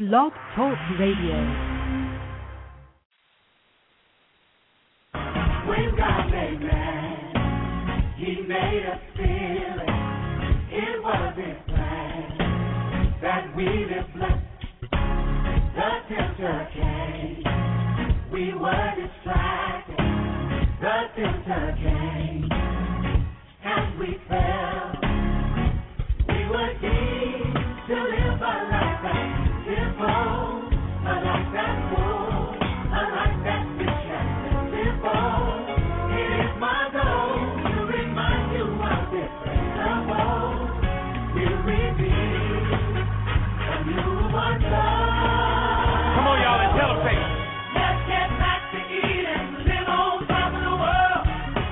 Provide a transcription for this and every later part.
Blog Talk Radio. When God made man, He made us feel it. It was His plan that we live blessed. The tempter came, we were distracted. The tempter came, and we fell. We were deemed to live a life that's simple, a life that's full, a life that's rich and simple. It is my goal to remind you of this principle. We'll reveal a new one. Come on, y'all, and tell them, say, let's get back to Eden, live on top of the world.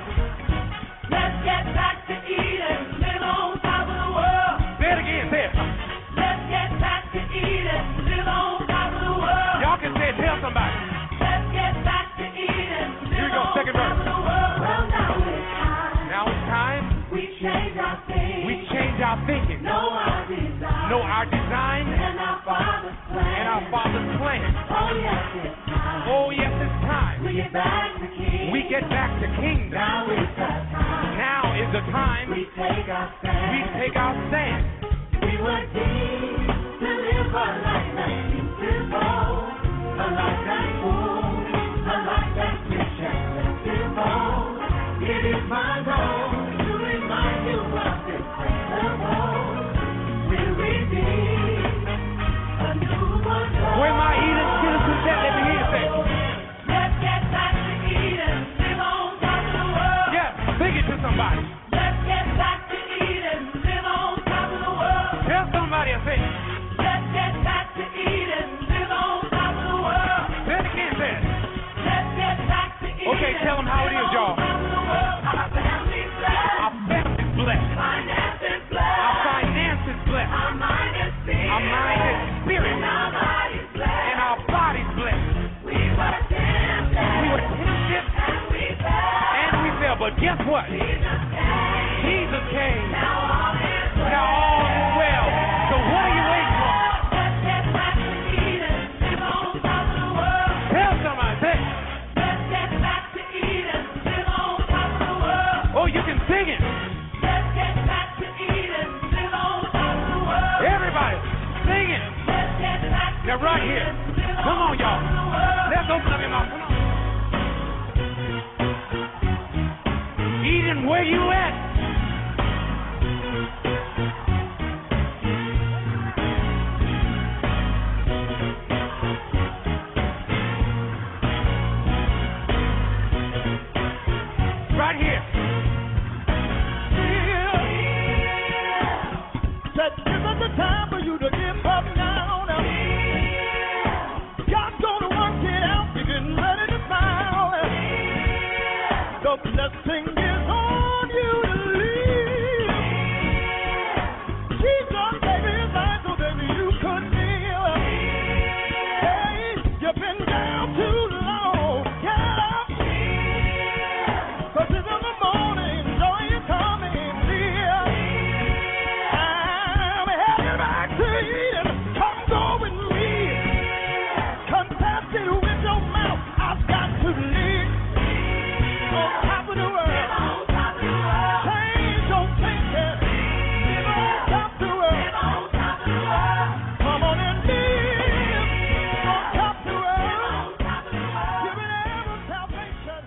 Let's get back to Eden, live on top of the world. say it again, say it. Let's get back to Eden, live on top of the world. Y'all can say it, tell somebody. Let's get back to Eden, Here we live go, on second top verse. of the world. Well, Now it's time we change our thinking. we change our thinking, Know our design. know our design, And our Father's plan. and our Father's plan. Oh, yes, it's time. Oh, yes, it's time. We get back to King. We get back to kingdom. Now is the time. Now is the time We take our stand. we take our stand. We were deemed to live a life that's beautiful, a life that's full, a life that's rich and simple. It is my goal to remind you of this principle. We'll redeem a new one. Where my Eden citizens at? Let me hear you say. Let's get back to Eden, live on top of the world. Yeah, sing it to somebody. Let's get back to Eden, live on top of the world. Tell somebody, I say, Let's get back to Eden, live on top of the world. say it again, say it. Let's get back to Eden. Okay, tell them how it is, y'all. Our family's blessed. Our family's blessed. Finance is Our blessed. finance is blessed. Our mind is spirit. Our mind is spirit. And our body's blessed. And our body's blessed. We were tempted. We were tempted And we fell. and we fell, but guess what? Jesus came. Jesus came. Now all is well. Now all is well. So what are you waiting for? Let's get back to Eden, live on top of the world. Tell somebody, say, Let's get back to Eden, live on top of the world. oh, you can sing it. Let's get back to Eden, live on top of the world. Everybody, sing it. Let's get back to Now right here. Eden, live Come on, on y'all. top of the world. Let's open up your mouth. Come on. Eden, where you at? Right here. Said this is the time for you to give up now. God's gonna work it out. You're getting ready to smile. The blessing is on you to leave. Jesus gave His life so that you could live. Hey, you've been down too long. Get up. 'Cause it's in the morning, joy is coming near. I'm heading back to Eden. Come go with me. Confess it with your mouth. I've got to live on top of the world. Change your thinking. Live on top of the world. Come on and live on top of the world. Give it ever salvation.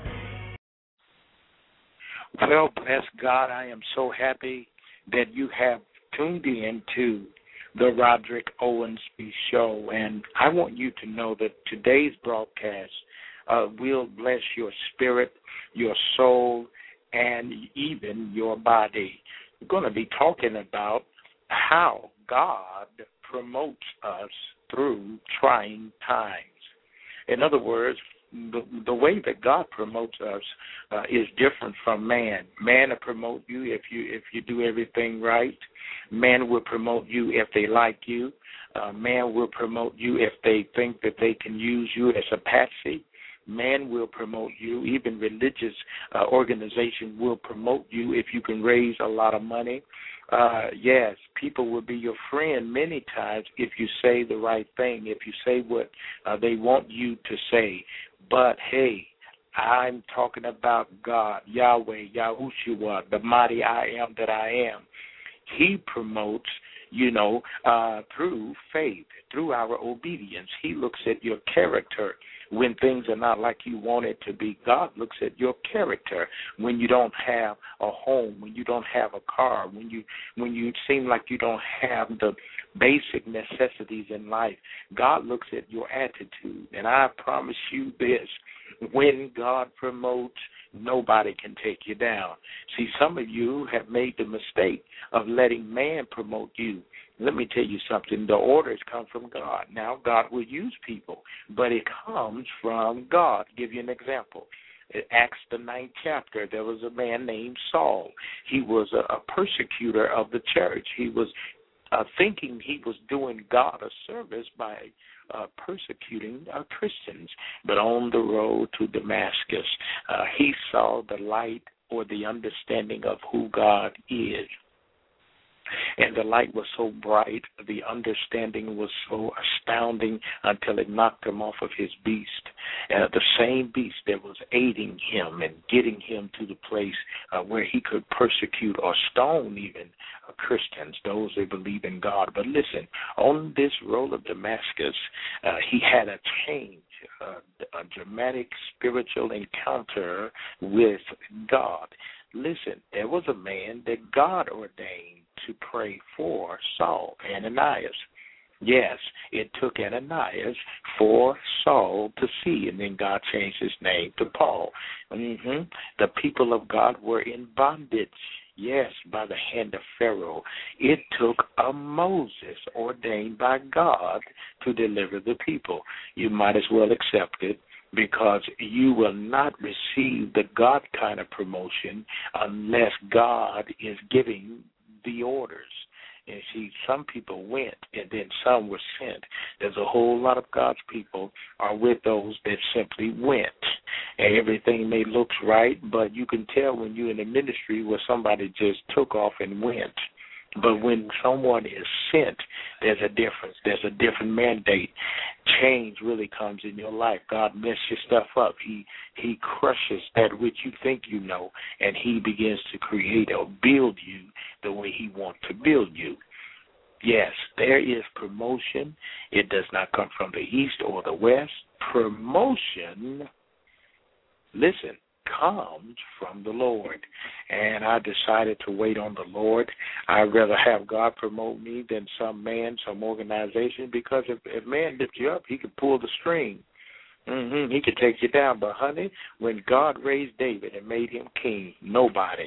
Well, bless God, I am so happy that you have tuned in to the Roderick Owensby Show, and I want you to know that today's broadcast will bless your spirit, your soul, and even your body. We're going to be talking about how God promotes us through trying times. In other words, the way that God promotes us is different from man. Man will promote you if you do everything right. Man will promote you if they like you. Man will promote you if they think that they can use you as a patsy. Man will promote you. Even religious organization will promote you if you can raise a lot of money. Yes, people will be your friend many times if you say the right thing, if you say what they want you to say. But, hey, I'm talking about God, Yahweh, Yahushua, the mighty I am that I am. He promotes, through faith, through our obedience. He looks at your character when things are not like you want it to be. God looks at your character when you don't have a home, when you don't have a car, when you seem like you don't have the basic necessities in life. God looks at your attitude. And I promise you this, when God promotes, nobody can take you down. See, some of you have made the mistake of letting man promote you. Let me tell you something. The orders come from God. Now, God will use people, but it comes from God. I'll give you an example. In Acts, the 9th chapter, there was a man named Saul. He was a persecutor of the church. He was thinking he was doing God a service by persecuting Christians. But on the road to Damascus, he saw the light or the understanding of who God is. And the light was so bright, the understanding was so astounding until it knocked him off of his beast. And the same beast that was aiding him and getting him to the place where he could persecute or stone even Christians, those that believe in God. But listen, on this road of Damascus, he had a change, a dramatic spiritual encounter with God. Listen, there was a man that God ordained to pray for Saul, Ananias. Yes, it took Ananias for Saul to see, and then God changed his name to Paul. The people of God were in bondage, yes, by the hand of Pharaoh. It took a Moses ordained by God to deliver the people. You might as well accept it, because you will not receive the God kind of promotion unless God is giving the orders. And see, some people went and then some were sent. There's a whole lot of God's people are with those that simply went. And everything may look right, but you can tell when you're in a ministry where somebody just took off and went. But when someone is sent, there's a difference. There's a different mandate. Change really comes in your life. God messes your stuff up. He crushes that which you think you know, and he begins to create or build you the way he wants to build you. Yes, there is promotion. It does not come from the east or the west. Promotion, listen, comes from the Lord. And I decided to wait on the Lord. I'd rather have God promote me than some man, some organization, because if man lifts you up, he can pull the string. He could take you down. But, honey, when God raised David and made him king, nobody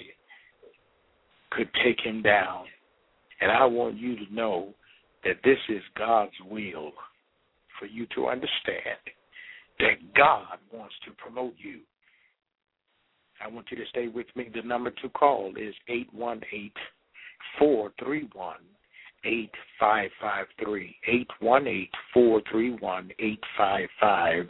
could take him down. And I want you to know that this is God's will for you to understand that God wants to promote you. I want you to stay with me. The number to call is 818-431-8553. 818-431-8553.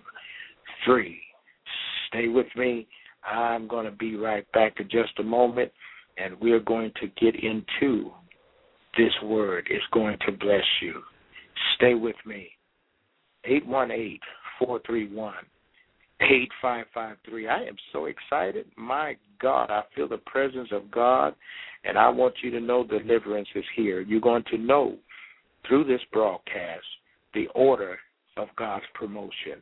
Stay with me. I'm going to be right back in just a moment, and we're going to get into this word. It's going to bless you. Stay with me. 818-431-8553. I am so excited. My God, I feel the presence of God, and I want you to know deliverance is here. You're going to know through this broadcast the order of God's promotion.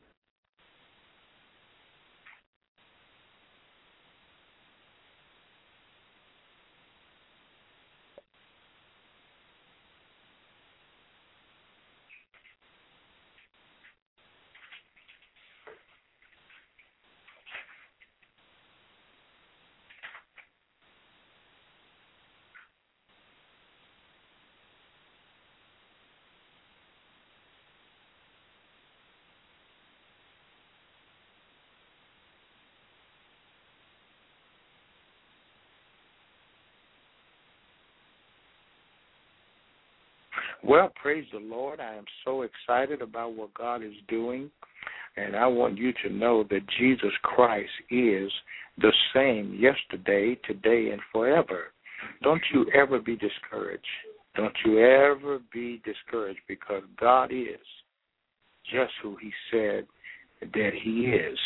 Well, praise the Lord. I am so excited about what God is doing, and I want you to know that Jesus Christ is the same yesterday, today, and forever. Don't you ever be discouraged. Don't you ever be discouraged, because God is just who he said that he is.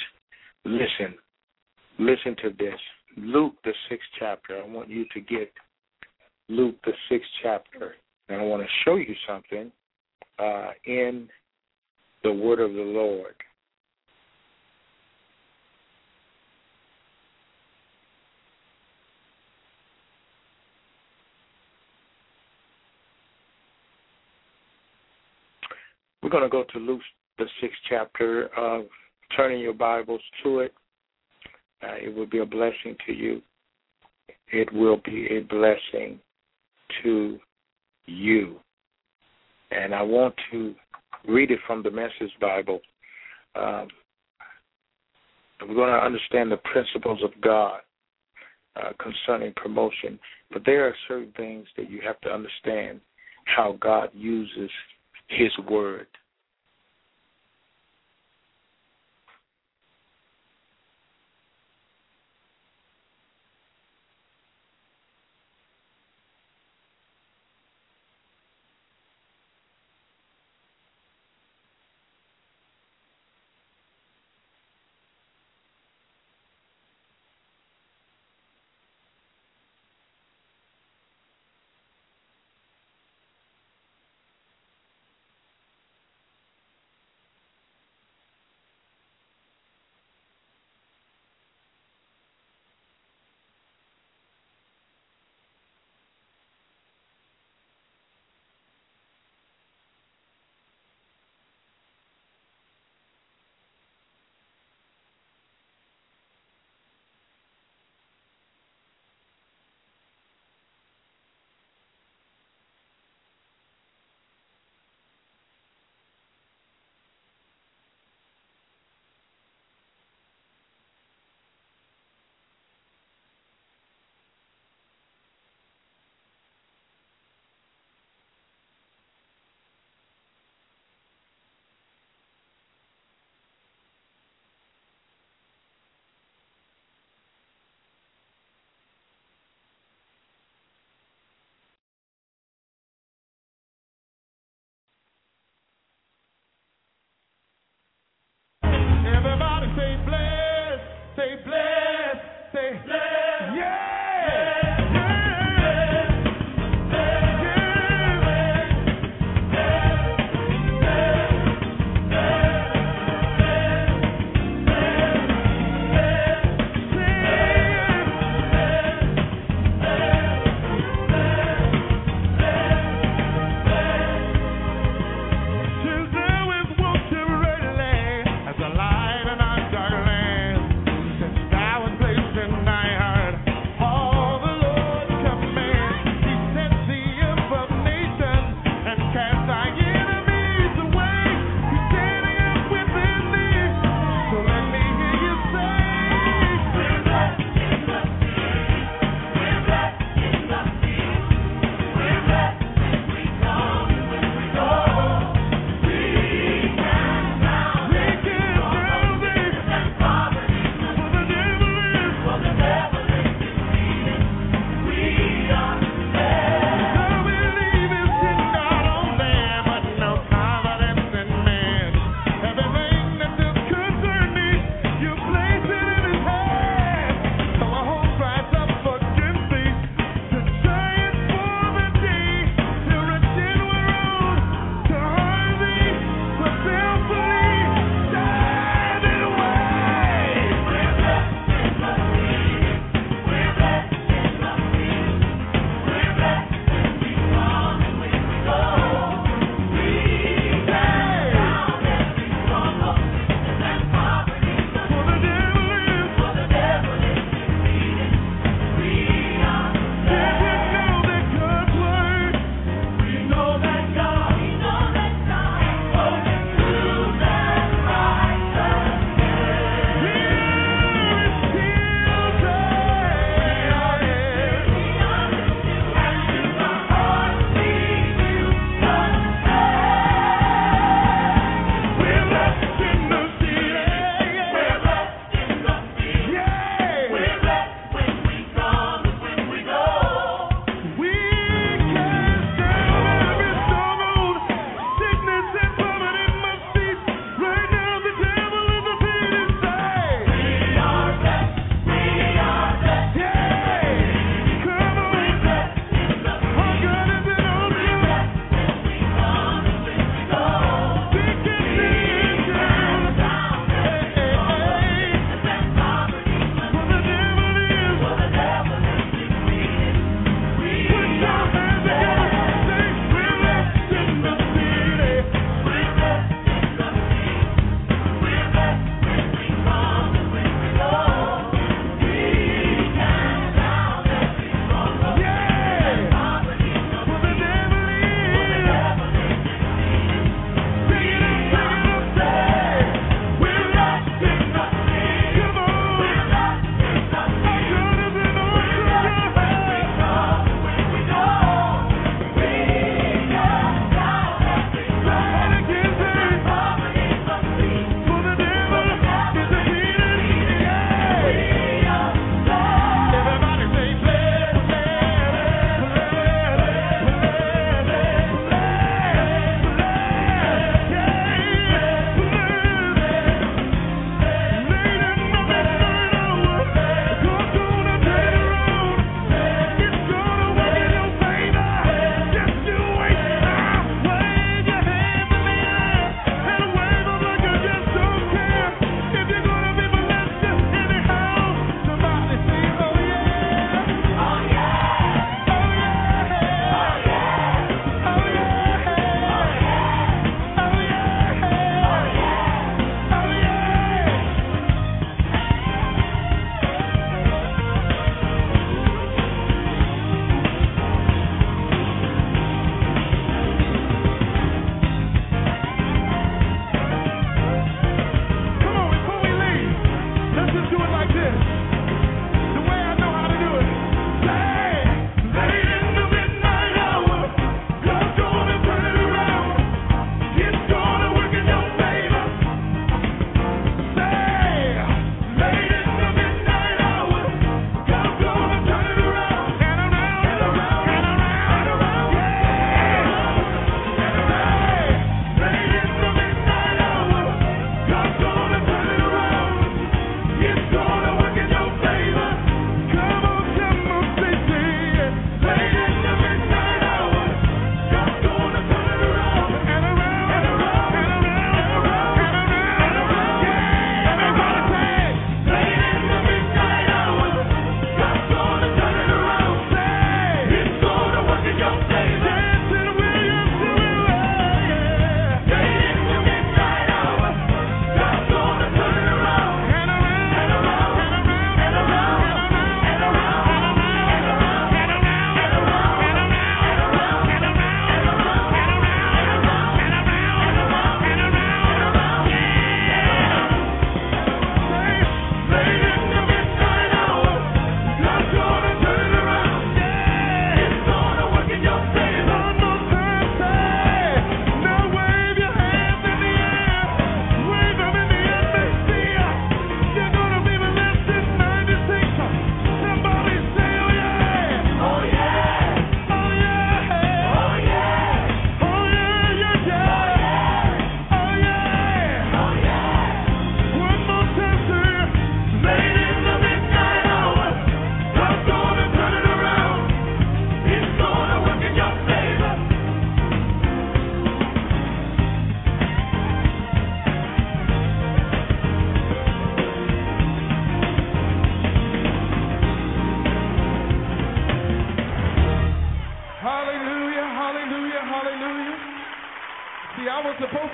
Listen to this. Luke, the 6th chapter. I want you to get Luke, the 6th chapter. And I want to show you something in the word of the Lord. We're going to go to Luke, the 6th chapter. Turning your Bibles to it. It will be a blessing to you. It will be a blessing to you. And I want to read it from the Message Bible. We're going to understand the principles of God concerning promotion. But there are certain things that you have to understand how God uses his word. Everybody say bless, say bless, say bless. Yeah! As a light in our dark land.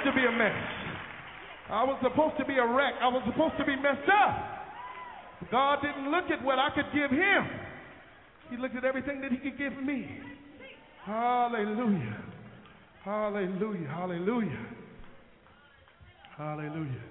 supposed to be a mess. I was supposed to be a wreck. I was supposed to be messed up. God didn't look at what I could give him. He looked at everything that he could give me. Hallelujah. Hallelujah. Hallelujah. Hallelujah.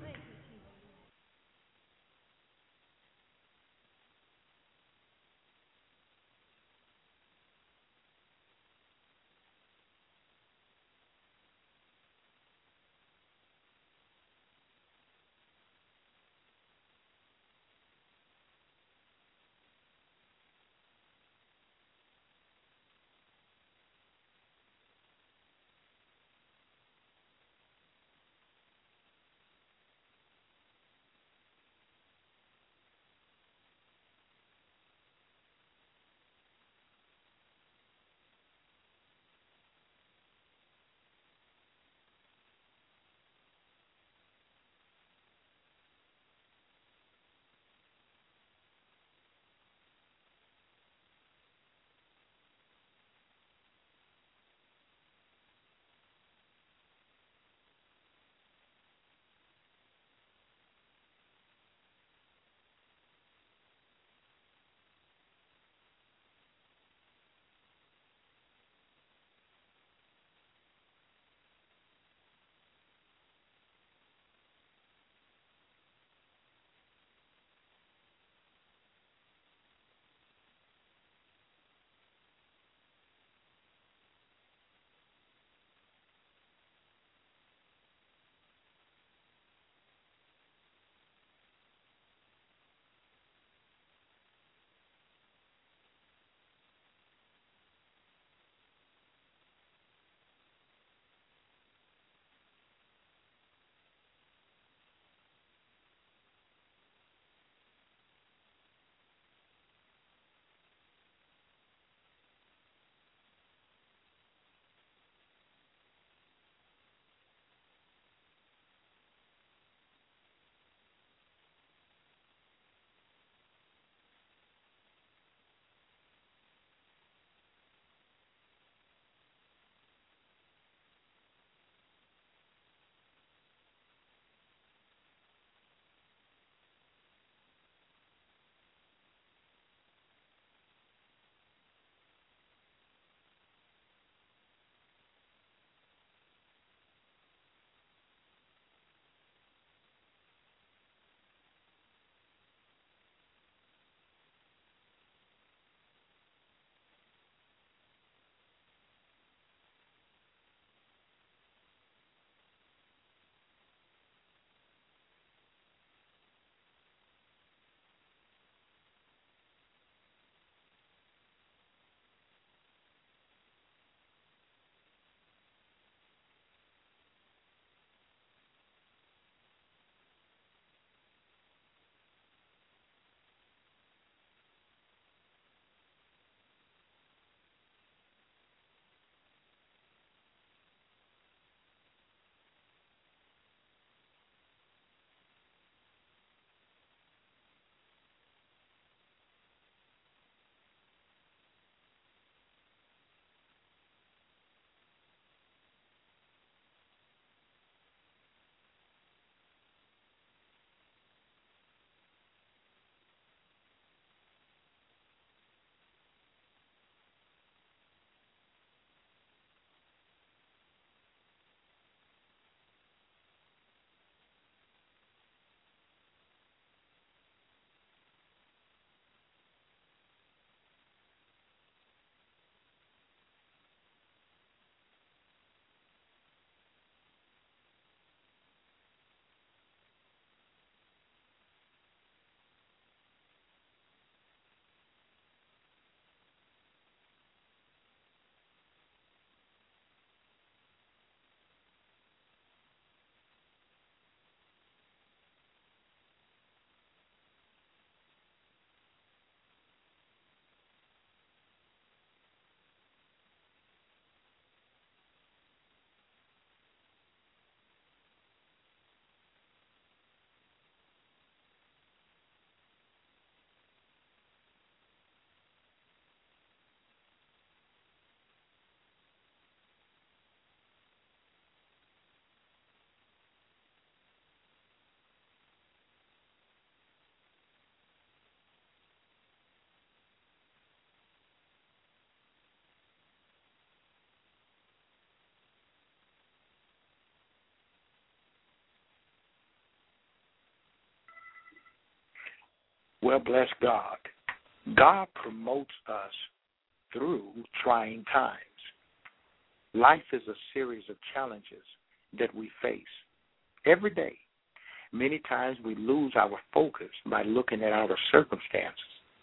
Well, bless God. God promotes us through trying times. Life is a series of challenges that we face every day. Many times we lose our focus by looking at our circumstances.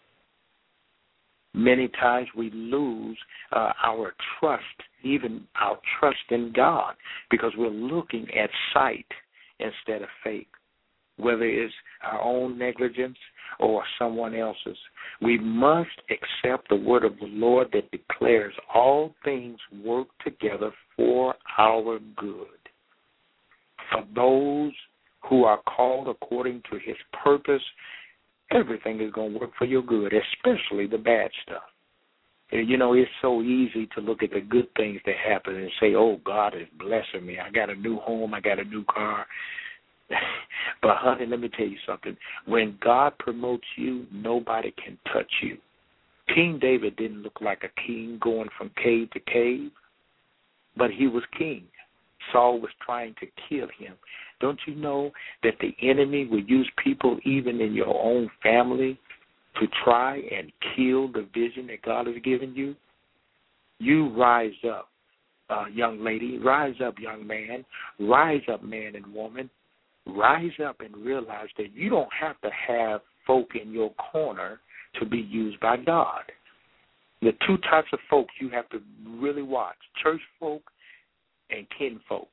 Many times we lose our trust, even our trust in God, because we're looking at sight instead of faith, whether it's our own negligence or someone else's. We must accept the word of the Lord that declares all things work together for our good. For those who are called according to his purpose, everything is going to work for your good, especially the bad stuff. You know, it's so easy to look at the good things that happen and say, oh, God is blessing me. I got a new home. I got a new car. But, honey, let me tell you something. When God promotes you, nobody can touch you. King David didn't look like a king going from cave to cave, but he was king. Saul was trying to kill him. Don't you know that the enemy will use people even in your own family to try and kill the vision that God has given you? You rise up, young lady. Rise up, young man. Rise up, man and woman. Rise up and realize that you don't have to have folk in your corner to be used by God. The two types of folks you have to really watch, church folk and kinfolk.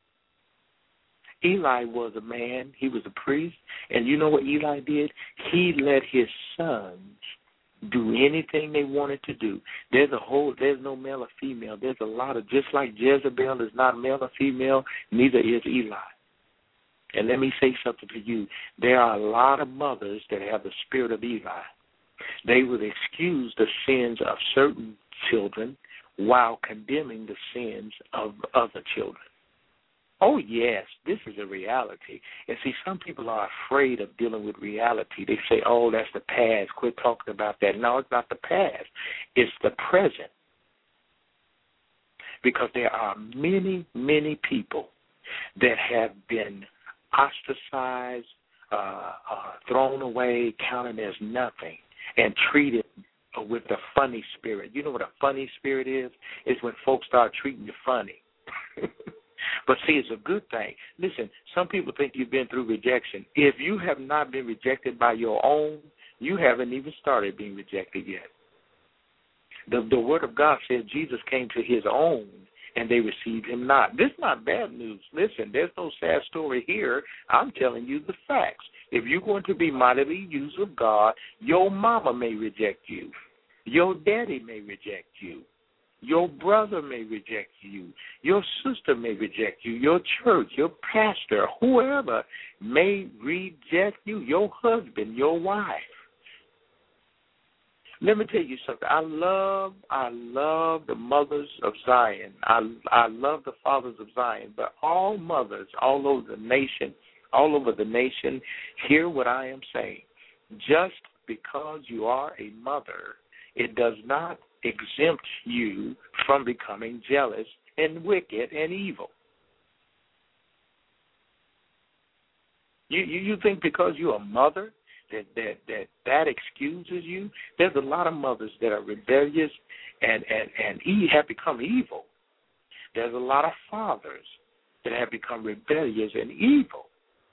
Eli was a man, he was a priest, and you know what Eli did? He let his sons do anything they wanted to do. There's no male or female. There's a lot of, just like Jezebel is not male or female, neither is Eli. And let me say something to you. There are a lot of mothers that have the spirit of Eli. They would excuse the sins of certain children while condemning the sins of other children. Oh, yes, this is a reality. And see, some people are afraid of dealing with reality. They say, oh, that's the past. Quit talking about that. No, it's not the past. It's the present. Because there are many, many people that have been ostracized, thrown away, counted as nothing, and treated with a funny spirit. You know what a funny spirit is? It's when folks start treating you funny. But see, it's a good thing. Listen, some people think you've been through rejection. If you have not been rejected by your own, you haven't even started being rejected yet. The Word of God says Jesus came to his own, and they received him not. This is not bad news. Listen, there's no sad story here. I'm telling you the facts. If you're going to be mightily used of God, your mama may reject you. Your daddy may reject you. Your brother may reject you. Your sister may reject you. Your church, your pastor, whoever may reject you. Your husband, your wife. Let me tell you something. I love the mothers of Zion. I love the fathers of Zion. But all mothers all over the nation, hear what I am saying. Just because you are a mother, it does not exempt you from becoming jealous and wicked and evil. You think because you're a mother that excuses you? There's a lot of mothers that are rebellious and have become evil. There's a lot of fathers that have become rebellious and evil.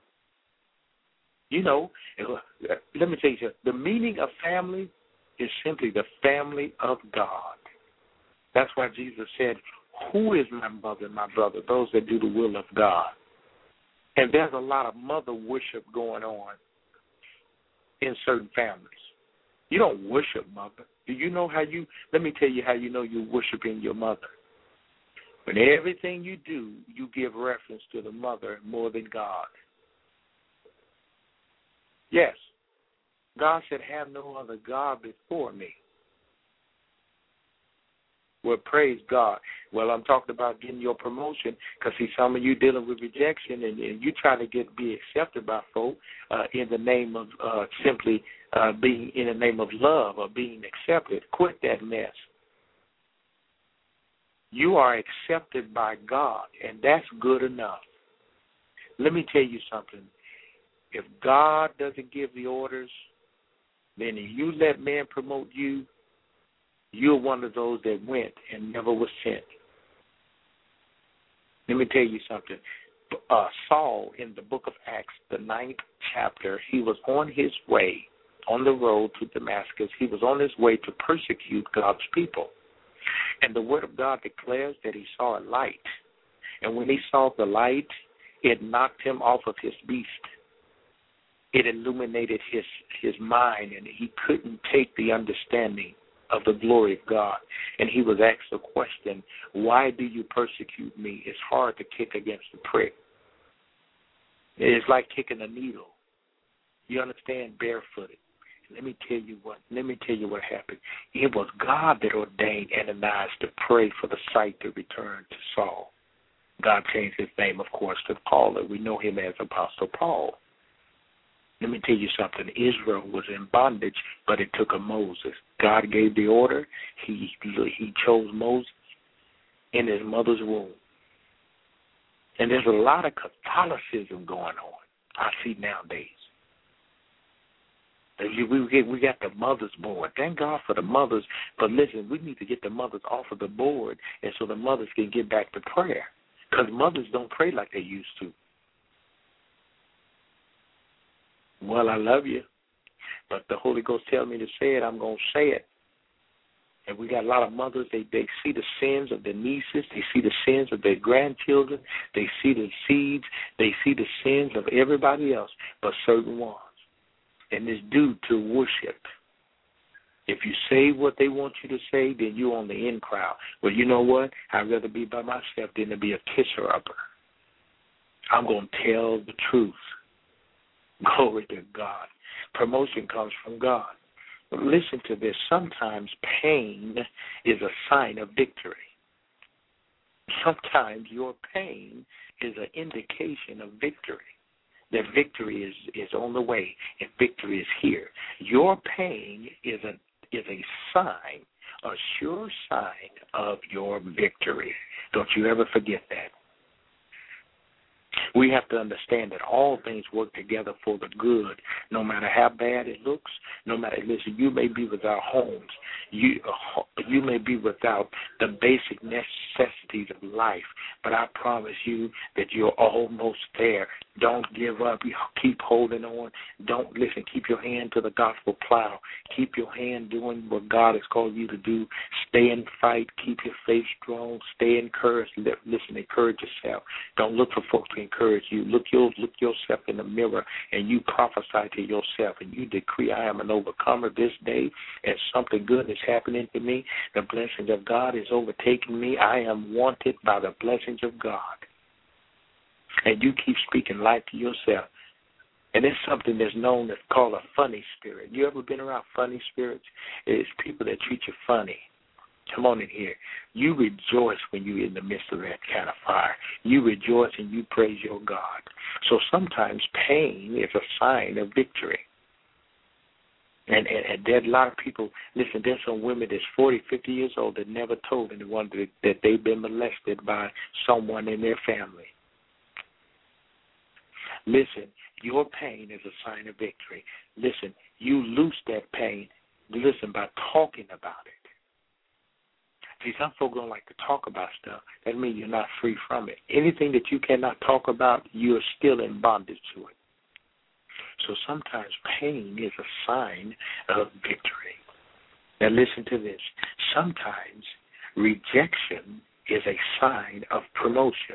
You know, let me tell you something. The meaning of family is simply the family of God. That's why Jesus said, who is my mother and my brother? Those that do the will of God. And there's a lot of mother worship going on in certain families. You don't worship mother. Do you know let me tell you how you know you're worshiping your mother. When everything you do, you give reference to the mother more than God. Yes. God said, have no other God before me. Well, praise God. Well, I'm talking about getting your promotion because, see, some of you dealing with rejection and you try to be accepted by folk in the name of simply being in the name of love or being accepted. Quit that mess. You are accepted by God, and that's good enough. Let me tell you something. If God doesn't give the orders, then if you let man promote you, you're one of those that went and never was sent. Let me tell you something. Saul, in the book of Acts, the 9th chapter, he was on his way, on the road to Damascus. He was on his way to persecute God's people. And the word of God declares that he saw a light. And when he saw the light, it knocked him off of his beast. It illuminated his mind, and he couldn't take the understanding of the glory of God. And he was asked the question, why do you persecute me? It's hard to kick against the prick. It's like kicking a needle. You understand? Barefooted. Let me tell you what happened. It was God that ordained Ananias to pray for the sight to return to Saul. God changed his name, of course, to Paul, and we know him as Apostle Paul. Let me tell you something. Israel was in bondage, but it took a Moses. God gave the order. He chose Moses in his mother's womb. And there's a lot of Catholicism going on, I see nowadays. We got the mothers board. Thank God for the mothers. But listen, we need to get the mothers off of the board, and so the mothers can get back to prayer. Because mothers don't pray like they used to. Well, I love you, but the Holy Ghost tells me to say it, I'm going to say it. And we got a lot of mothers, they see the sins of their nieces, they see the sins of their grandchildren, they see the seeds, they see the sins of everybody else, but certain ones. And it's due to worship. If you say what they want you to say, then you're on the in crowd. Well, you know what? I'd rather be by myself than to be a kisser-upper. I'm going to tell the truth. Glory to God. Promotion comes from God. But listen to this. Sometimes pain is a sign of victory. Sometimes your pain is an indication of victory. That victory is on the way and victory is here. Your pain is a sign, a sure sign of your victory. Don't you ever forget that. We have to understand that all things work together for the good, no matter how bad it looks, no matter, listen, you may be without homes, you may be without the basic necessities of life, but I promise you that you're almost there. Don't give up. You keep holding on. Don't listen. Keep your hand to the gospel plow. Keep your hand doing what God has called you to do. Stay in fight. Keep your faith strong. Stay encouraged. Listen, encourage yourself. Don't look for folks to encourage you. Look yourself in the mirror and you prophesy to yourself and you decree, I am an overcomer this day and something good is happening to me. The blessings of God is overtaking me. I am wanted by the blessings of God. And you keep speaking life to yourself. And it's something that's known as called a funny spirit. You ever been around funny spirits? It's people that treat you funny. Come on in here. You rejoice when you're in the midst of that kind of fire. You rejoice and you praise your God. So sometimes pain is a sign of victory. And there's a lot of people, listen, there's some women that's 40, 50 years old that never told anyone that they've been molested by someone in their family. Listen, your pain is a sign of victory. Listen, you lose that pain, listen, by talking about it. See, some folks don't like to talk about stuff. That means you're not free from it. Anything that you cannot talk about, you're still in bondage to it. So sometimes pain is a sign of victory. Now listen to this. Sometimes rejection is a sign of promotion.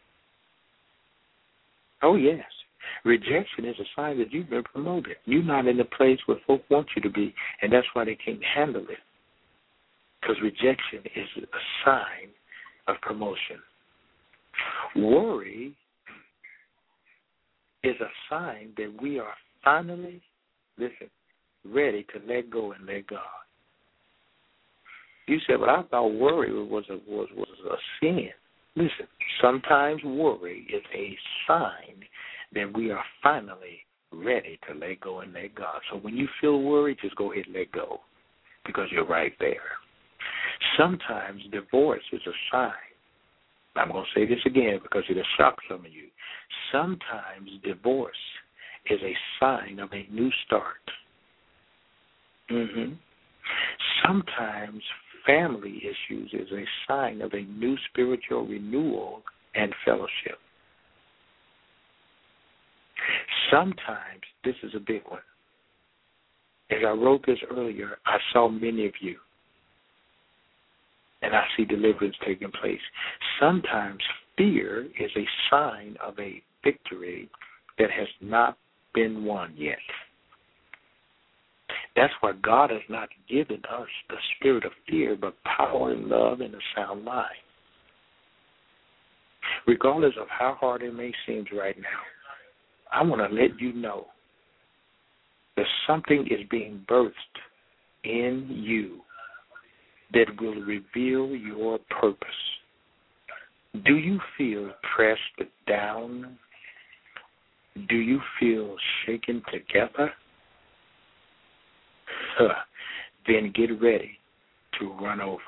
Oh, yes. Rejection is a sign that you've been promoted. You're not in the place where folk want you to be, and that's why they can't handle it. Because rejection is a sign of promotion. Worry is a sign that we are finally, listen, ready to let go and let God. You said, well, I thought worry was a sin. Listen, sometimes worry is a sign that we are finally ready to let go and let God. So when you feel worried, just go ahead and let go because you're right there. Sometimes divorce is a sign. I'm going to say this again because it'll shock some of you. Sometimes divorce is a sign of a new start. Mm-hmm. Sometimes family issues is a sign of a new spiritual renewal and fellowship. Sometimes, this is a big one. As I wrote this earlier, I saw many of you, and I see deliverance taking place. Sometimes fear is a sign of a victory that has not been won yet. That's why God has not given us the spirit of fear, but power and love and a sound mind. Regardless of how hard it may seem right now, I want to let you know that something is being birthed in you that will reveal your purpose. Do you feel pressed down? Do you feel shaken together? Then get ready to run over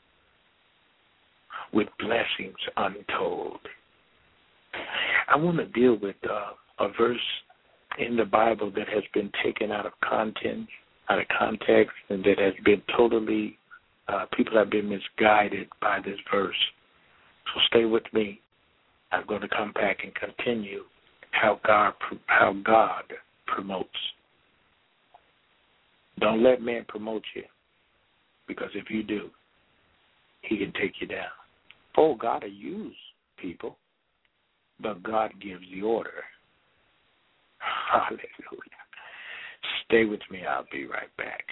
with blessings untold. I want to deal with a verse in the Bible that has been taken out of context, and that has been totally, people have been misguided by this verse. So stay with me. I'm going to come back and continue how God promotes. Don't let man promote you, because if you do, he can take you down. Oh, God will use people, but God gives the order. Hallelujah. Stay with me. I'll be right back.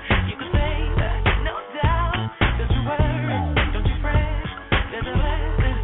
Don't you fret, there's a blessing.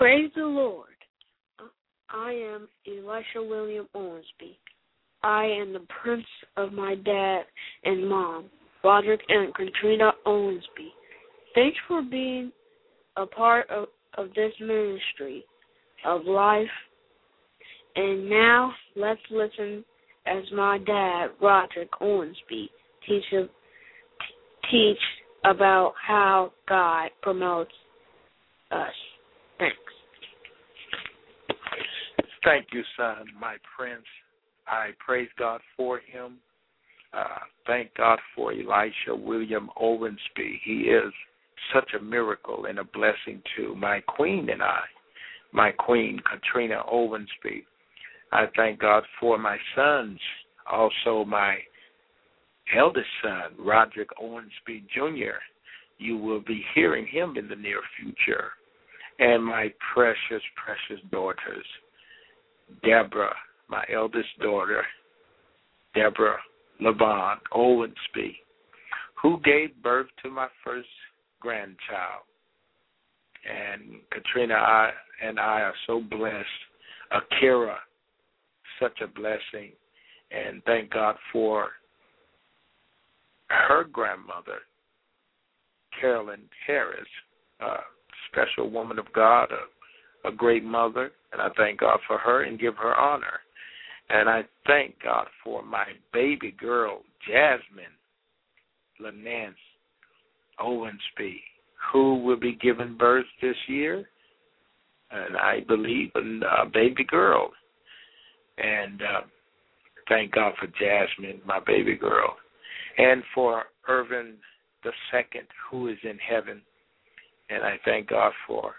Praise the Lord. I am Elisha William Owensby. I am the prince of my dad and mom, Roderick and Katrina Owensby. Thanks for being a part of this ministry of life. And now let's listen as my dad, Roderick Owensby, teach about how God promotes us. Thanks. Thank you, son, my prince. I praise God for him. Thank God for Elisha William Owensby. He is such a miracle and a blessing to my queen and I, my queen, Katrina Owensby. I thank God for my sons, also my eldest son, Roderick Owensby Jr. You will be hearing him in the near future. And my precious, precious daughters, Deborah, my eldest daughter, Deborah LaVon Owensby, who gave birth to my first grandchild. And Katrina and I are so blessed. Akira, such a blessing. And thank God for her grandmother, Carolyn Harris, a special woman of God, a great mother. And I thank God for her and give her honor. And I thank God for my baby girl, Jasmine Lanance Owensby, who will be giving birth this year, and I believe a baby girl. And thank God for Jasmine, my baby girl, and for Irvin II, who is in heaven. And I thank God for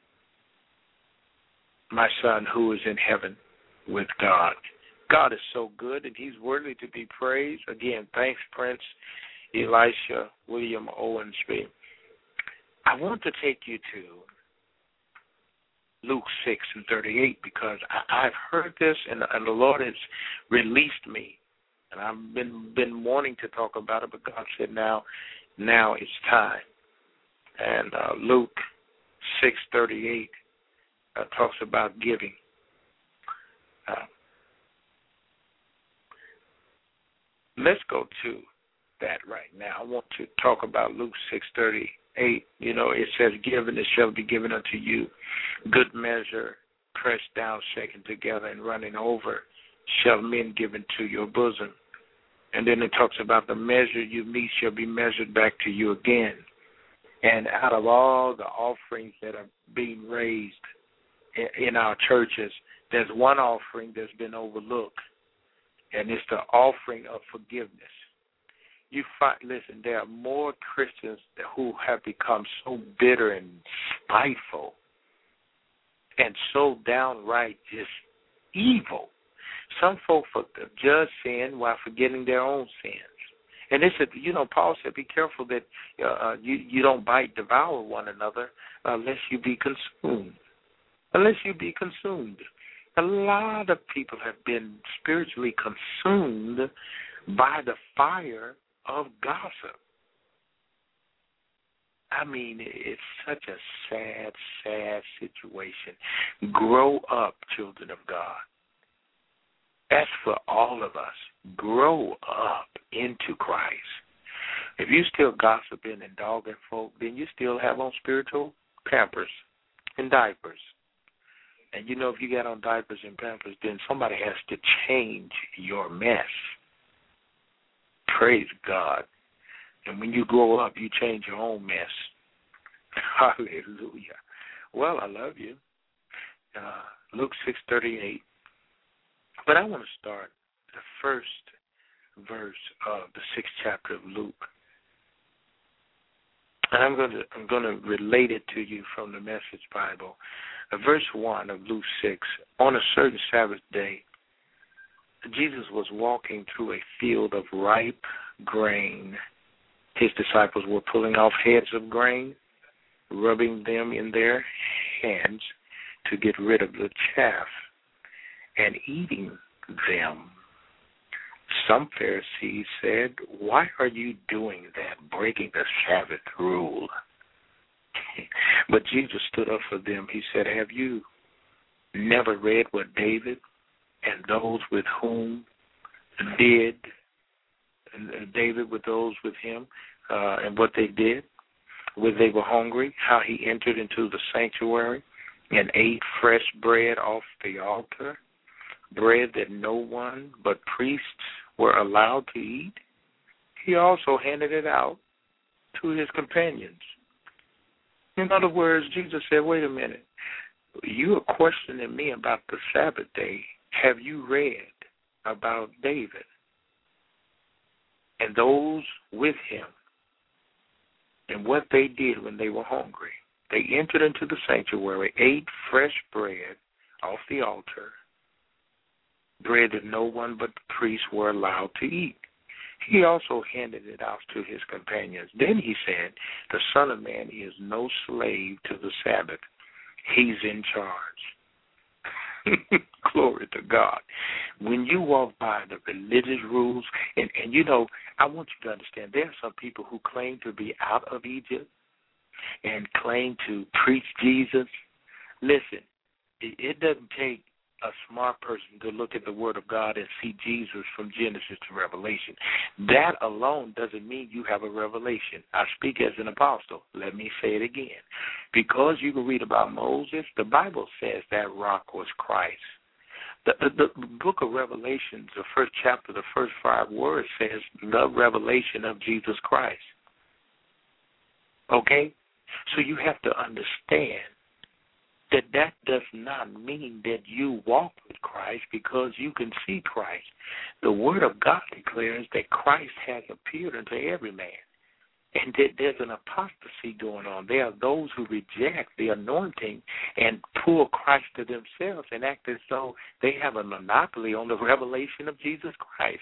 my son who is in heaven with God. God is so good, and he's worthy to be praised. Again, thanks, Prince Elisha William Owensby. I want to take you to Luke 6:38 because I've heard this, and the Lord has released me. And I've been wanting to talk about it, but God said now it's time. And Luke 6:38 talks about giving. Let's go to that right now. I want to talk about Luke 6:38. You know, it says, "Give, and it shall be given unto you. Good measure, pressed down, shaken together, and running over, shall men give into your bosom." And then it talks about the measure you meet shall be measured back to you again. And out of all the offerings that are being raised in our churches, there's one offering that's been overlooked, and it's the offering of forgiveness. You find, listen, there are more Christians who have become so bitter and spiteful and so downright just evil. Some folk judge sin while forgetting their own sins. And this is, Paul said, be careful that you don't devour one another unless you be consumed. Unless you be consumed. A lot of people have been spiritually consumed by the fire of gossip. I mean, it's such a sad, sad situation. Grow up, children of God. That's for all of us. Grow up into Christ. If you still gossiping and dogging folk, then you still have on spiritual pampers and diapers. And if you got on diapers and pampers, then somebody has to change your mess. Praise God. And when you grow up, you change your own mess. Hallelujah. Well, I love you. Luke 6:38. But I want to start the first verse of the 6th chapter of Luke. And I'm going to relate it to you from the Message Bible. Verse 1 of Luke 6. On a certain Sabbath day, Jesus was walking through a field of ripe grain. His disciples were pulling off heads of grain, rubbing them in their hands to get rid of the chaff, and eating them. Some Pharisees said, "Why are you doing that, breaking the Sabbath rule?" But Jesus stood up for them. He said, have you never read what David and those with whom did, David with those with him, and what they did when they were hungry, how he entered into the sanctuary and ate fresh bread off the altar, bread that no one but priests were allowed to eat? He also handed it out to his companions. In other words, Jesus said, wait a minute, you are questioning me about the Sabbath day. Have you read about David and those with him and what they did when they were hungry? They entered into the sanctuary, ate fresh bread off the altar, bread that no one but the priests were allowed to eat. He also handed it out to his companions. Then he said, the Son of Man is no slave to the Sabbath. He's in charge. Glory to God. When you walk by the religious rules, and you know, I want you to understand, there are some people who claim to be out of Egypt and claim to preach Jesus. Listen, it doesn't take a smart person to look at the Word of God and see Jesus from Genesis to Revelation. That alone doesn't mean you have a revelation. I speak as an apostle. Let me say it again. Because you can read about Moses, the Bible says that rock was Christ. The book of Revelations, the first chapter, the first 5 words says the revelation of Jesus Christ. Okay? So you have to understand that does not mean that you walk with Christ because you can see Christ. The Word of God declares that Christ has appeared unto every man, and that there's an apostasy going on. There are those who reject the anointing and pull Christ to themselves and act as though they have a monopoly on the revelation of Jesus Christ.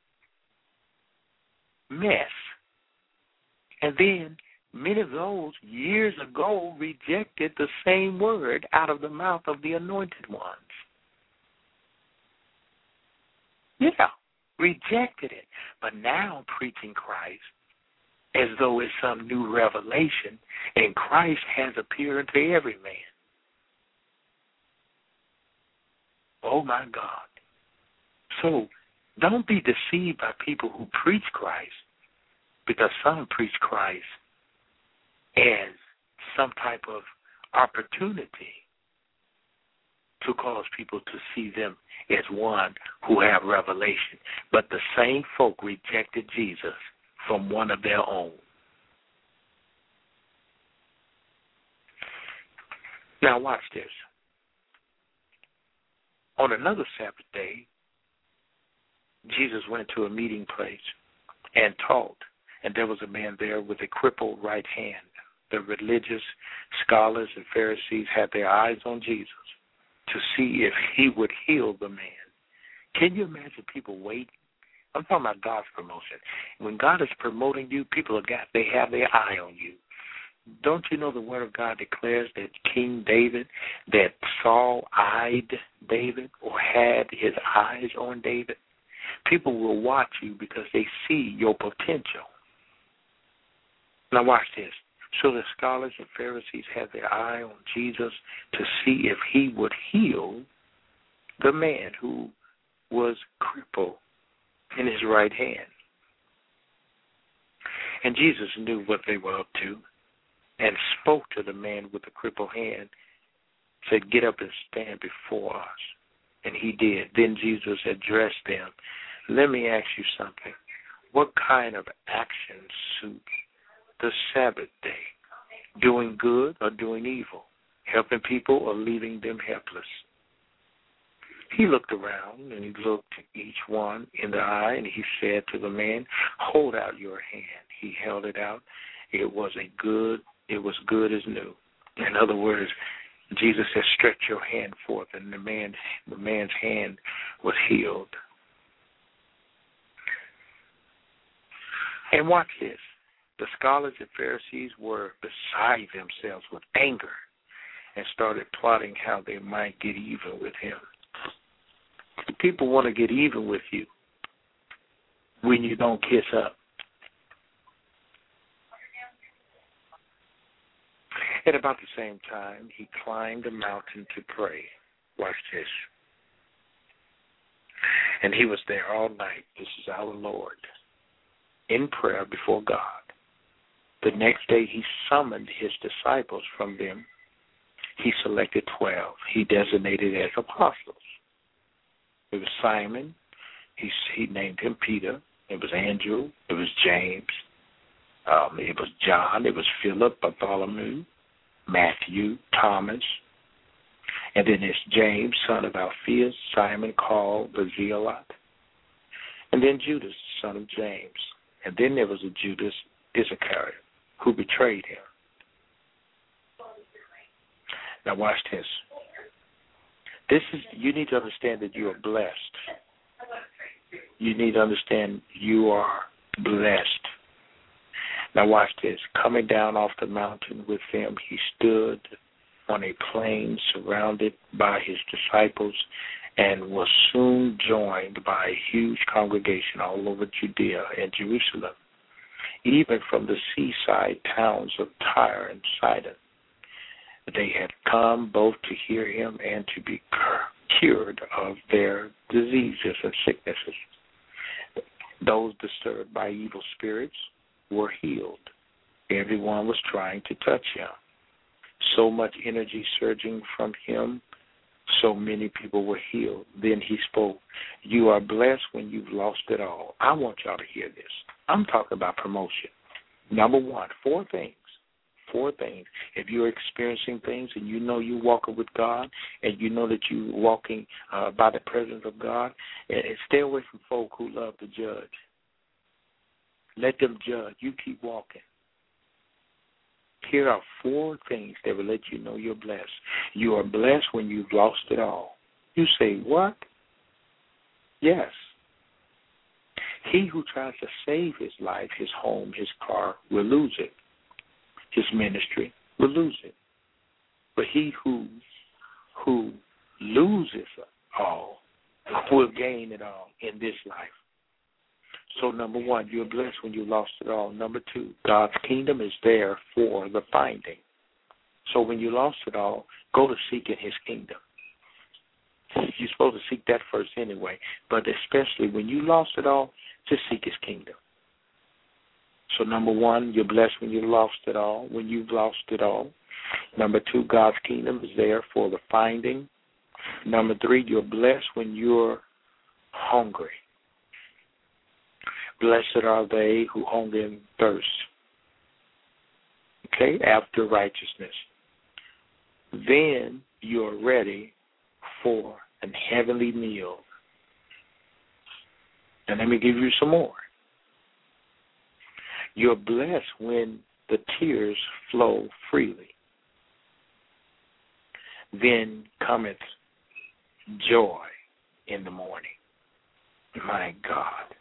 Mess. And then many of those years ago rejected the same word out of the mouth of the anointed ones. Yeah, rejected it. But now preaching Christ as though it's some new revelation, and Christ has appeared unto every man. Oh, my God. So don't be deceived by people who preach Christ, because some preach Christ as some type of opportunity to cause people to see them as one who have revelation. But the same folk rejected Jesus from one of their own. Now watch this. On another Sabbath day, Jesus went to a meeting place and taught, and there was a man there with a crippled right hand. The religious scholars and Pharisees had their eyes on Jesus to see if he would heal the man. Can you imagine people waiting? I'm talking about God's promotion. When God is promoting you, people they have their eye on you. Don't you know the Word of God declares that King David, that Saul eyed David or had his eyes on David? People will watch you because they see your potential. Now watch this. So the scholars and Pharisees had their eye on Jesus to see if he would heal the man who was crippled in his right hand. And Jesus knew what they were up to and spoke to the man with the crippled hand, said, "Get up and stand before us." And he did. Then Jesus addressed them. Let me ask you something. What kind of action suits the Sabbath day? Doing good or doing evil? Helping people or leaving them helpless? He looked around and he looked each one in the eye and he said to the man, "Hold out your hand." He held it out. It was good as new. In other words, Jesus said, "Stretch your hand forth," and the man's hand was healed. And watch this. The scholars and Pharisees were beside themselves with anger and started plotting how they might get even with him. People want to get even with you when you don't kiss up. At about the same time, he climbed a mountain to pray. Watch this. And he was there all night. This is our Lord, in prayer before God. The next day he summoned his disciples. From them he selected 12. He designated as apostles. It was Simon. He named him Peter. It was Andrew. It was James. It was John. It was Philip, Bartholomew, Matthew, Thomas. And then there's James, son of Alphaeus, Simon called the Zealot. And then Judas, son of James. And then there was a Judas Iscariot who betrayed him. Now watch this. You need to understand that you are blessed. You need to understand you are blessed. Now watch this. Coming down off the mountain with them, he stood on a plain surrounded by his disciples and was soon joined by a huge congregation all over Judea and Jerusalem, even from the seaside towns of Tyre and Sidon. They had come both to hear him and to be cured of their diseases and sicknesses. Those disturbed by evil spirits were healed. Everyone was trying to touch him. So much energy surging from him, so many people were healed. Then he spoke, "You are blessed when you've lost it all." I want y'all to hear this. I'm talking about promotion. Number one, four things. If you're experiencing things and you know you're walking with God and you know that you're walking by the presence of God, stay away from folk who love to judge. Let them judge. You keep walking. Here are four things that will let you know you're blessed. You are blessed when you've lost it all. You say, what? Yes. He who tries to save his life, his home, his car, will lose it. His ministry will lose it. But he who loses all will gain it all in this life. So number one, you're blessed when you lost it all. Number two, God's kingdom is there for the finding. So when you lost it all, go to seeking his kingdom. You're supposed to seek that first anyway, but especially when you lost it all, just seek his kingdom. So number one, you're blessed when you lost it all, when you've lost it all. Number two, God's kingdom is there for the finding. Number three, you're blessed when you're hungry. Blessed are they who hunger and thirst, after righteousness. Then you're ready for an heavenly meal. And let me give you some more. You're blessed when the tears flow freely. Then cometh joy in the morning. My God.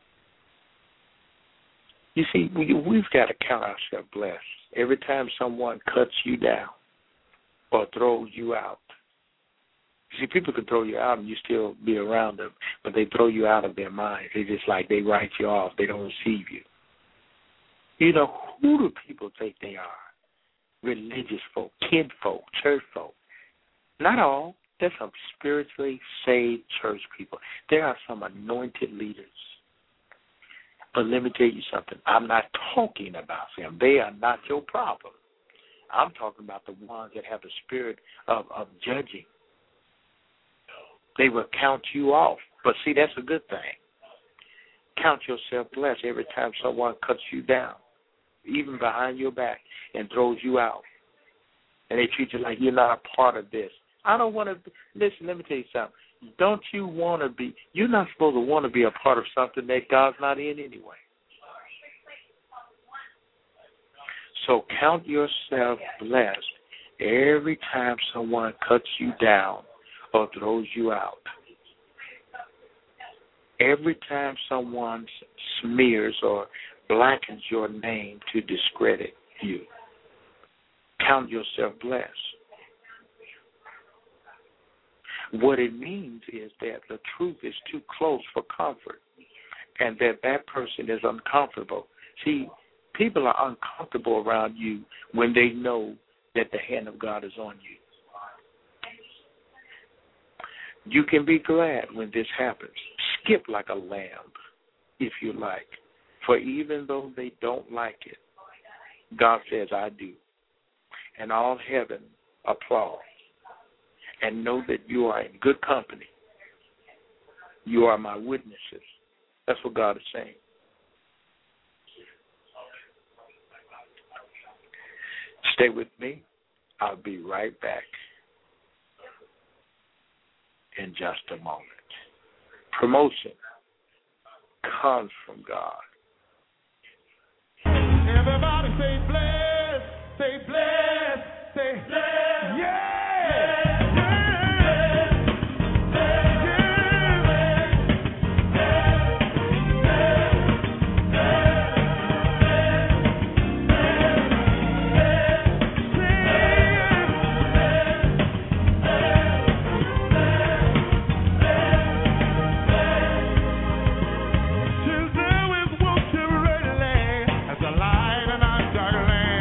You see, we've got to count ourselves blessed. Every time someone cuts you down or throws you out. See, people can throw you out and you still be around them, but they throw you out of their minds. They just they write you off. They don't receive you. You know, who do people think they are? Religious folk, kid folk, church folk. Not all. There's some spiritually saved church people. There are some anointed leaders. But let me tell you something. I'm not talking about them. They are not your problem. I'm talking about the ones that have the spirit of judging. They will count you off. But see, that's a good thing. Count yourself blessed every time someone cuts you down, even behind your back, and throws you out. And they treat you like you're not a part of this. I don't want to listen, let me tell you something. Don't you want to be, you're not supposed to want to be a part of something that God's not in anyway. So count yourself blessed every time someone cuts you down or throws you out. Every time someone smears or blackens your name to discredit you. Count yourself blessed. What it means is that the truth is too close for comfort and that person is uncomfortable. See, people are uncomfortable around you when they know that the hand of God is on you. You can be glad when this happens. Skip like a lamb, if you like. For even though they don't like it, God says, I do. And all heaven applauds. And know that you are in good company. You are my witnesses. That's what God is saying. Stay with me. I'll be right back in just a moment. Promotion comes from God. Everybody say bless, say bless, say bless. Yeah! Till there is water readily as a light in our dark land.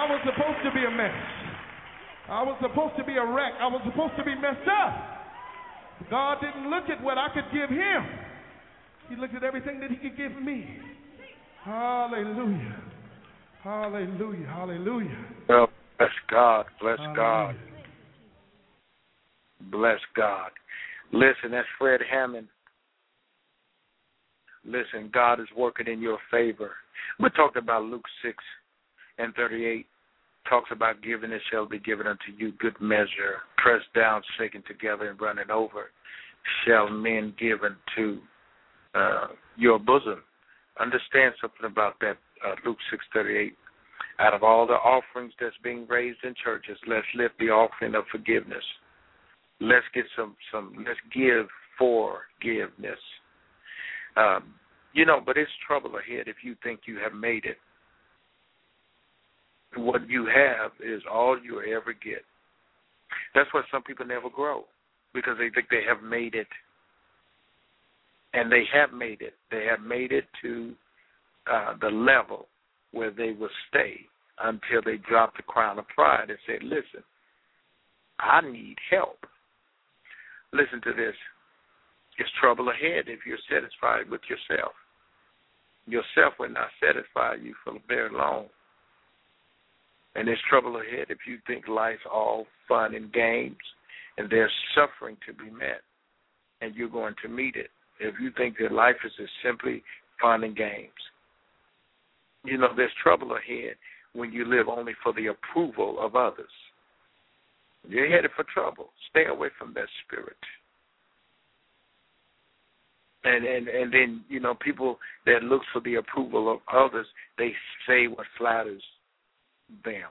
I was supposed to be a mess. I was supposed to be a wreck. I was supposed to be messed up. God didn't look at what I could give him. He looked at everything that he could give me. Hallelujah. Hallelujah. Hallelujah. Well, bless God. Bless Hallelujah. God. Bless God. Listen, that's Fred Hammond. Listen, God is working in your favor. We talked about Luke 6:38. Talks about giving, it shall be given unto you, good measure, pressed down, shaken together, and running over, shall men give unto your bosom. Understand something about that, Luke 6:38. Out of all the offerings that's being raised in churches, let's lift the offering of forgiveness. Let's get let's give forgiveness. But it's trouble ahead if you think you have made it. What you have is all you'll ever get. That's why some people never grow, because they think they have made it. And they have made it. They have made it to the level where they will stay until they drop the crown of pride and say, listen, I need help. Listen to this. It's trouble ahead if you're satisfied with yourself. Yourself will not satisfy you for very long. And there's trouble ahead if you think life's all fun and games and there's suffering to be met and you're going to meet it. If you think that life is just simply fun and games. There's trouble ahead when you live only for the approval of others. You're headed for trouble. Stay away from that spirit. And then, people that look for the approval of others, they say what flatters them.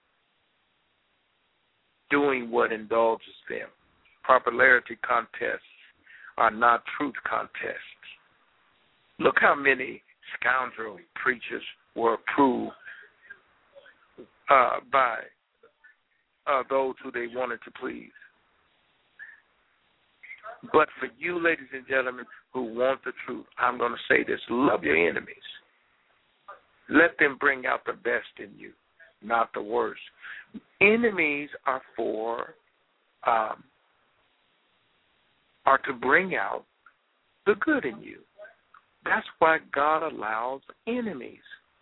Doing what indulges them. Popularity contests are not truth contests. Look how many scoundrel preachers were approved by those who they wanted to please. But for you, ladies and gentlemen, who want the truth, I'm going to say this. Love your enemies. Let them bring out the best in you, not the worst. Enemies are to bring out the good in you. That's why God allows enemies.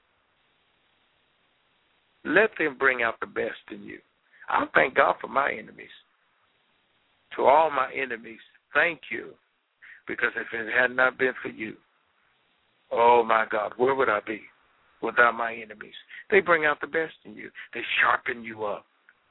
Let them bring out the best in you. I thank God for my enemies. To all my enemies, thank you. Because if it had not been for you, oh my God, where would I be without my enemies? They bring out the best in you. They sharpen you up.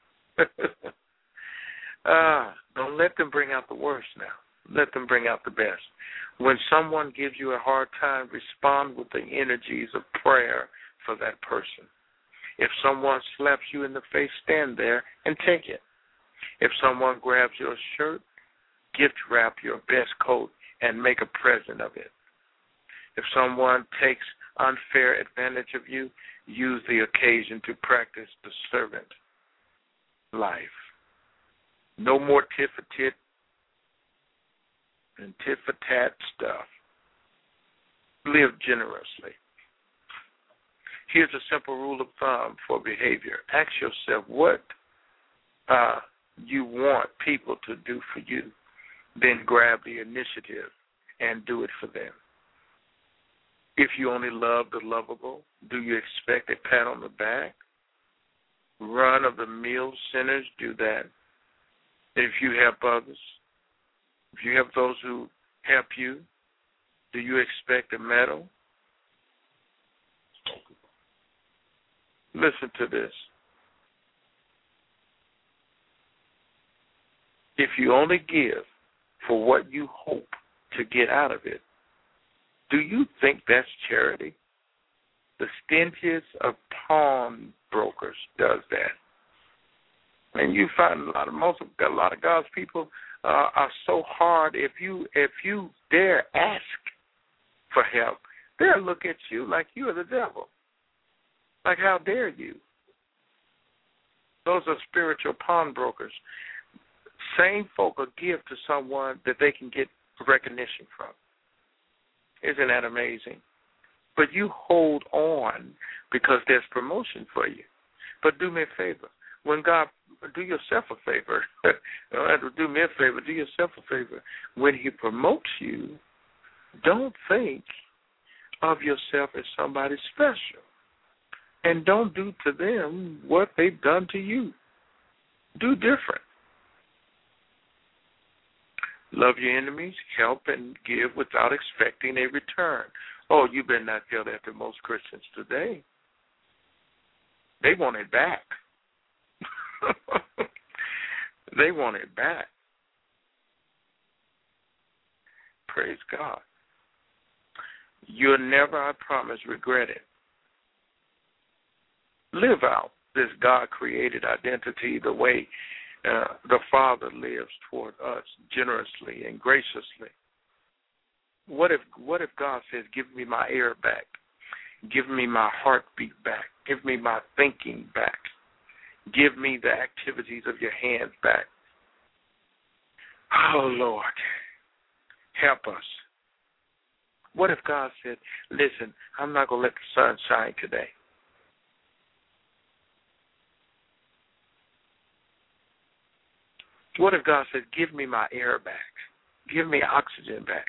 Don't let them bring out the worst now. Let them bring out the best. When someone gives you a hard time, respond with the energies of prayer for that person. If someone slaps you in the face, stand there and take it. If someone grabs your shirt, gift wrap your best coat and make a present of it. If someone takes unfair advantage of you, use the occasion to practice the servant life. No more tit-for-tit and tit-for-tat stuff. Live generously. Here's a simple rule of thumb for behavior. Ask yourself what you want people to do for you. Then grab the initiative and do it for them. If you only love the lovable, do you expect a pat on the back? Run-of-the-mill sinners do that. If you help others, if you help those who help you, do you expect a medal? Listen to this. If you only give for what you hope to get out of it, do you think that's charity? The stingiest of pawnbrokers does that. And you find a lot of God's people are so hard. If you dare ask for help, they'll look at you like you are the devil. Like, how dare you? Those are spiritual pawnbrokers. Same folk will give to someone that they can get recognition from. Isn't that amazing? But you hold on because there's promotion for you. But do me a favor. When God, do yourself a favor. You don't have to do me a favor. Do yourself a favor. When he promotes you, don't think of yourself as somebody special. And don't do to them what they've done to you. Do different. Love your enemies, help and give without expecting a return. Oh, you better not tell that to most Christians today. They want it back. They want it back. Praise God. You'll never, I promise, regret it. Live out this God-created identity the way the Father lives toward us, generously and graciously. What if God says, give me my air back, give me my heartbeat back, give me my thinking back, give me the activities of your hands back? Oh, Lord, help us. What if God said, listen, I'm not going to let the sun shine today. What if God said, give me my air back, give me oxygen back?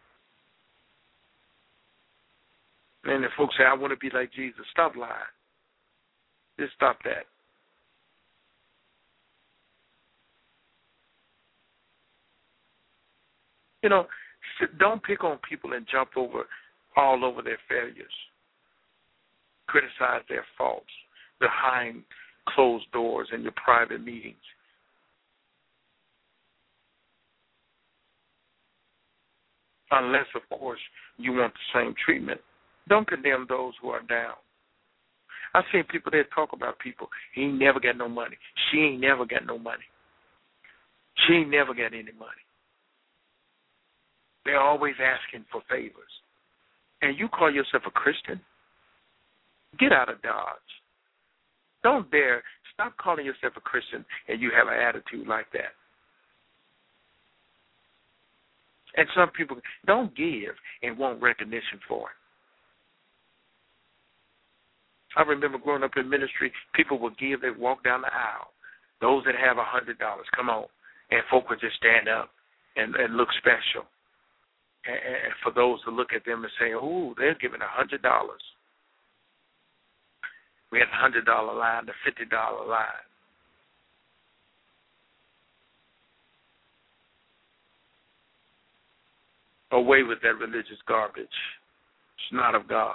And if folks say, I want to be like Jesus, stop lying. Just stop that. You know, don't pick on people and jump all over their failures. Criticize their faults behind closed doors in your private meetings. Unless, of course, you want the same treatment. Don't condemn those who are down. I've seen people that talk about people. He ain't never got no money. She ain't never got no money. She ain't never got any money. They're always asking for favors. And you call yourself a Christian? Get out of Dodge. Don't dare. Stop calling yourself a Christian and you have an attitude like that. And some people don't give and want recognition for it. I remember growing up in ministry, people would give, they'd walk down the aisle. Those that have $100, come on. And folk would just stand up and look special. And for those to look at them and say, ooh, they're giving $100. We had the $100 line, the $50 line. Away with that religious garbage. It's not of God.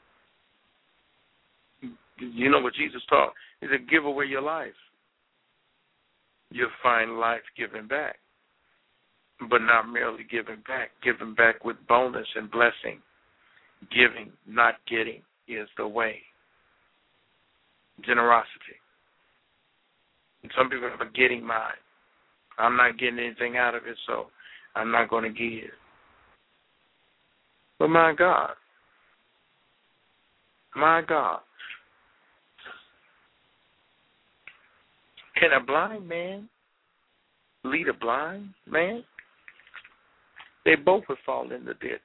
You know what Jesus taught? He said, give away your life. You'll find life given back. But not merely giving back with bonus and blessing. Giving, not getting, is the way. Generosity. And some people have a getting mind. I'm not getting anything out of it, so I'm not going to give. But my God, can a blind man lead a blind man? They both would fall in the ditch.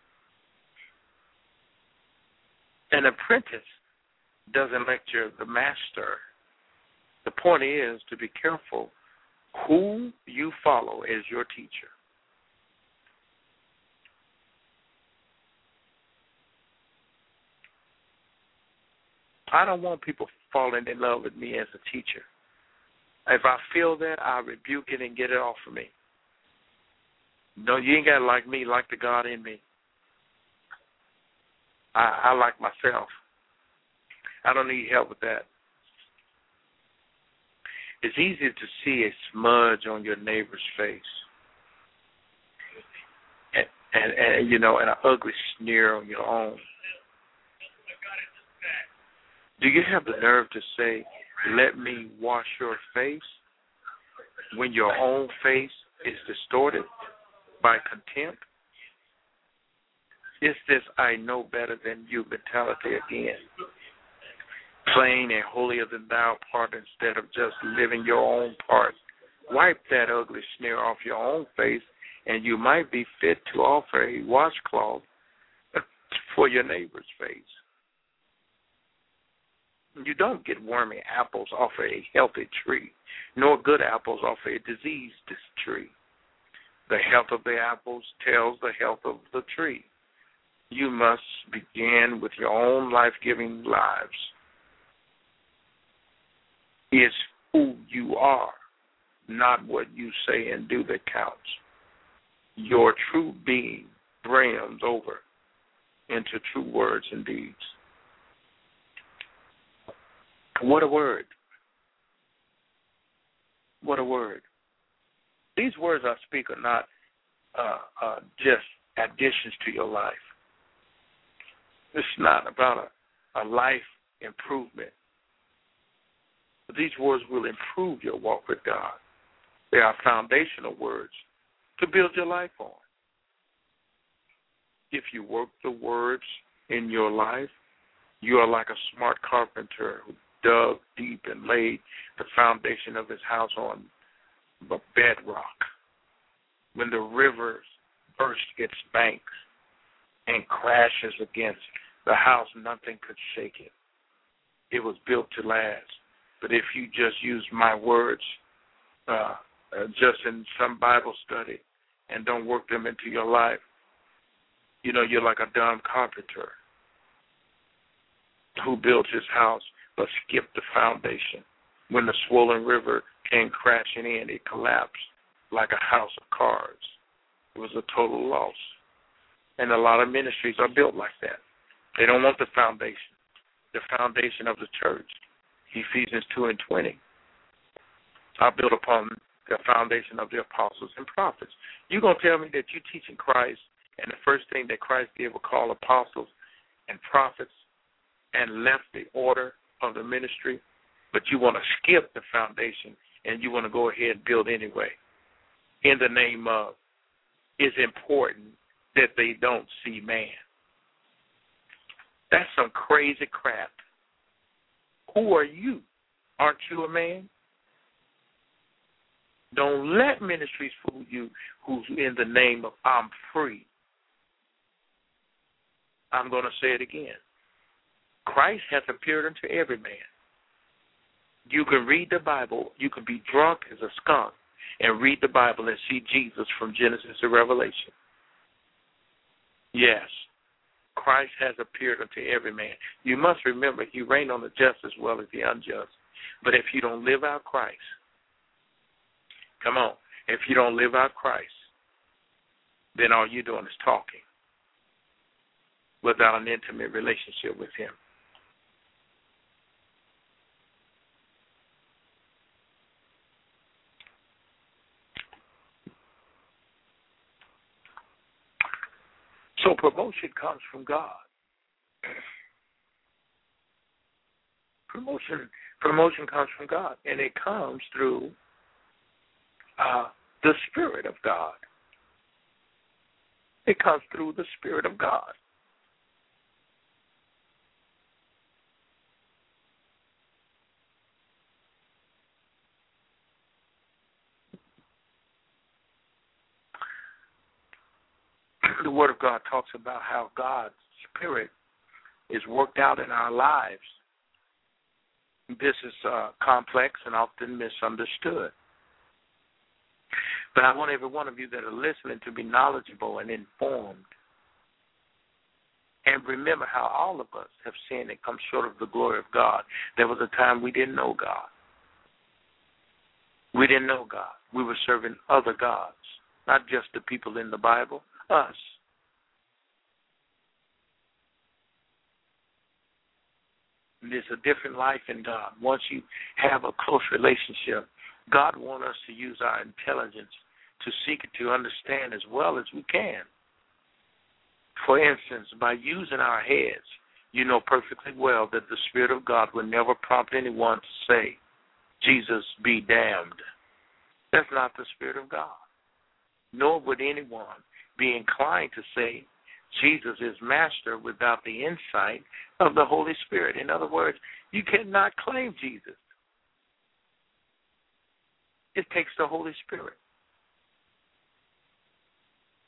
An apprentice doesn't lecture the master. The point is to be careful who you follow as your teacher. I don't want people falling in love with me as a teacher. If I feel that, I rebuke it and get it off of me. No, you ain't got to like me, like the God in me. I like myself. I don't need help with that. It's easy to see a smudge on your neighbor's face. And you know, and an ugly sneer on your own. Do you have the nerve to say, let me wash your face, when your own face is distorted by contempt? It's this I know better than you mentality again. Playing a holier than thou part instead of just living your own part. Wipe that ugly sneer off your own face, and you might be fit to offer a washcloth for your neighbor's face. You don't get wormy apples off of a healthy tree, nor good apples off a diseased tree. The health of the apples tells the health of the tree. You must begin with your own life-giving lives. It's who you are, not what you say and do that counts. Your true being brims over into true words and deeds. What a word. What a word. These words I speak are not just additions to your life. It's not about a life improvement. But these words will improve your walk with God. They are foundational words to build your life on. If you work the words in your life, you are like a smart carpenter who dug deep and laid the foundation of his house on the bedrock. When the rivers burst its banks and crashes against the house, nothing could shake it. It was built to last. But if you just use my words just in some Bible study and don't work them into your life, you know, you're like a dumb carpenter who built his house but skipped the foundation. When the swollen river came crashing in, it collapsed like a house of cards. It was a total loss. And a lot of ministries are built like that. They don't want the foundation of the church. Ephesians 2:20. I built upon the foundation of the apostles and prophets. You're going to tell me that you're teaching Christ, and the first thing that Christ did was call apostles and prophets and left the order of the ministry, but you want to skip the foundation and you want to go ahead and build anyway. In the name of, it's important that they don't see man. That's some crazy crap. Who are you? Aren't you a man? Don't let ministries fool you who's in the name of I'm free. I'm going to say it again. Christ has appeared unto every man. You can read the Bible. You can be drunk as a skunk and read the Bible and see Jesus from Genesis to Revelation. Yes, Christ has appeared unto every man. You must remember he reigned on the just as well as the unjust. But if you don't live out Christ, come on, if you don't live out Christ, then all you're doing is talking without an intimate relationship with him. So promotion comes from God. Promotion comes from God, and it comes through the Spirit of God. It comes through the Spirit of God. The Word of God talks about how God's Spirit is worked out in our lives. This is complex and often misunderstood. But I want every one of you that are listening to be knowledgeable and informed. And remember how all of us have sinned and come short of the glory of God. There was a time we didn't know God. We didn't know God. We were serving other gods, not just the people in the Bible, us. There's a different life in God. Once you have a close relationship, God wants us to use our intelligence to seek it, to understand as well as we can. For instance, by using our heads, you know perfectly well that the Spirit of God will never prompt anyone to say, Jesus be damned. That's not the Spirit of God. Nor would anyone be inclined to say, Jesus is master without the insight of the Holy Spirit. In other words, you cannot claim Jesus. It takes the Holy Spirit.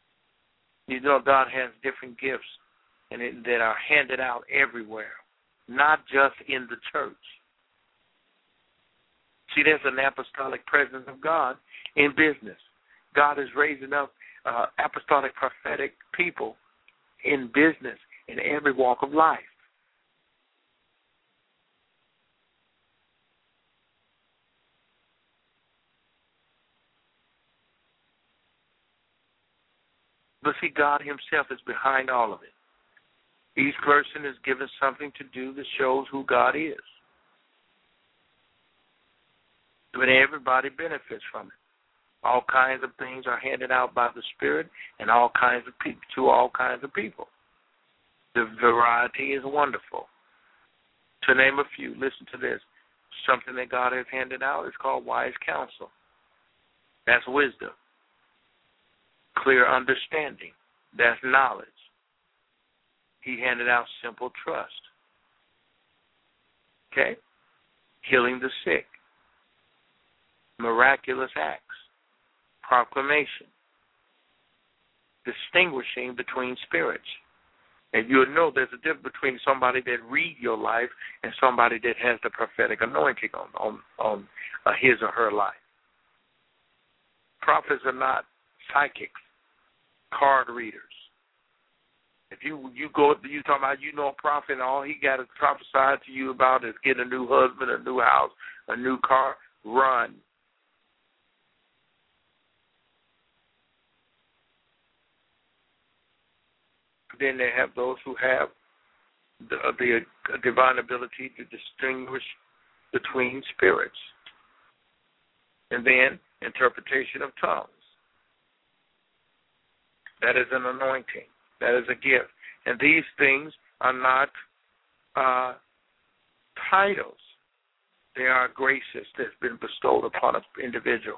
You know, God has different gifts that are handed out everywhere. not just in the church. See, there's an apostolic presence of God in business. God is raising up apostolic prophetic people in business in every walk of life. But see, God himself is behind all of it. Each person is given something to do that shows who God is. But everybody benefits from it. All kinds of things are handed out by the Spirit and all kinds of people to all kinds of people. The variety is wonderful. To name a few, listen to this. Something that God has handed out is called wise counsel. That's wisdom. Clear understanding. That's knowledge. He handed out simple trust. Okay? Healing the sick. Miraculous acts. Proclamation. Distinguishing between spirits. And you'll know there's a difference between somebody that reads your life and somebody that has the prophetic anointing on his or her life. Prophets are not psychics, card readers. If you talking about a prophet and all he got to prophesy to you about is get a new husband, a new house, a new car, run. Then they have those who have the divine ability to distinguish between spirits. And then interpretation of tongues. That is an anointing. That is a gift. And these things are not titles. They are graces that's been bestowed upon an individual.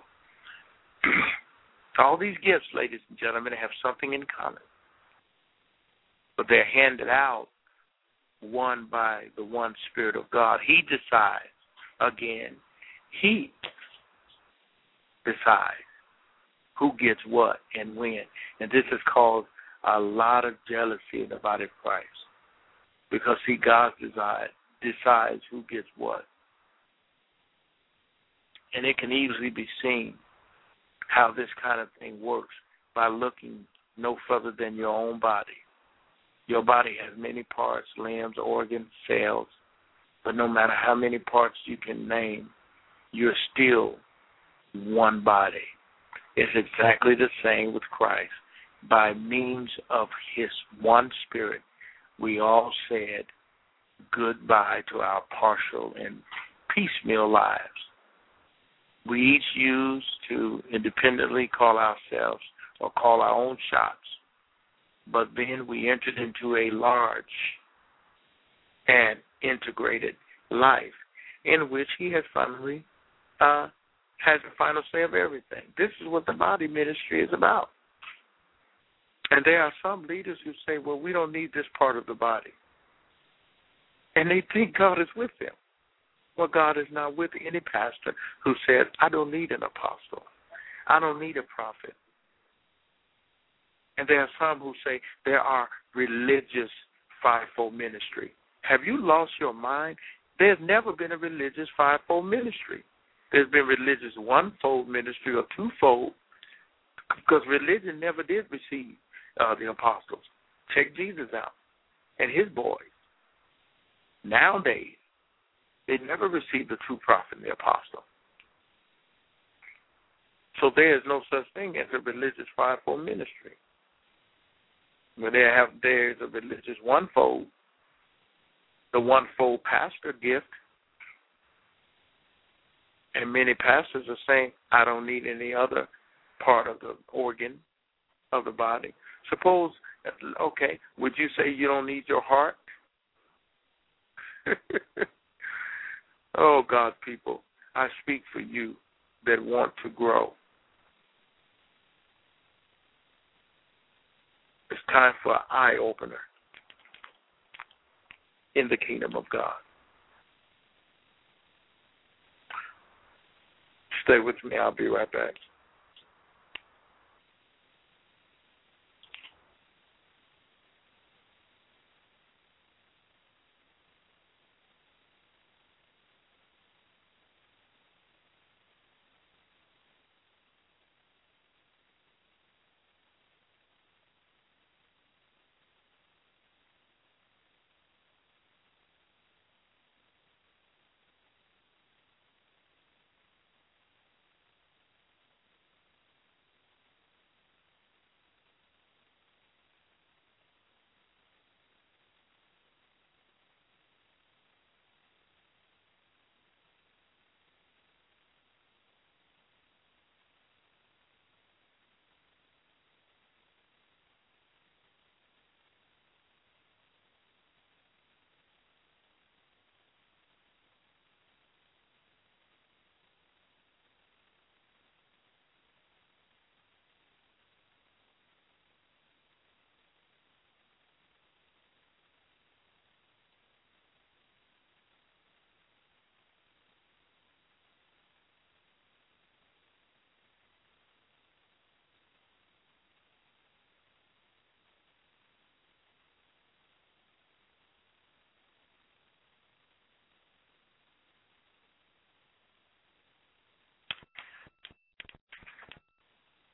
All these gifts, ladies and gentlemen, have something in common. But they're handed out one by the one Spirit of God. He decides. Again, he decides who gets what and when. And this has caused a lot of jealousy in the body of Christ. Because, see, God decides who gets what. And it can easily be seen how this kind of thing works by looking no further than your own body. Your body has many parts, limbs, organs, cells, but no matter how many parts you can name, you're still one body. It's exactly the same with Christ. By means of his one Spirit, we all said goodbye to our partial and piecemeal lives. We each used to independently call ourselves or call our own shots. But then we entered into a large and integrated life in which he has finally has the final say of everything. This is what the body ministry is about. And there are some leaders who say, well, we don't need this part of the body. And they think God is with them. Well, God is not with any pastor who says, I don't need an apostle. I don't need a prophet. And there are some who say there are religious fivefold ministry. Have you lost your mind? There's never been a religious fivefold ministry. There's been religious one-fold ministry or two-fold, because religion never did receive the apostles. Check Jesus out and his boys. Nowadays, they never received the true prophet and the apostle. So there is no such thing as a religious fivefold ministry. When there's a religious one-fold, the one-fold pastor gift, and many pastors are saying, I don't need any other part of the organ of the body. Suppose, okay, would you say you don't need your heart? Oh, God, people, I speak for you that want to grow. It's time for an eye-opener in the kingdom of God. Stay with me. I'll be right back.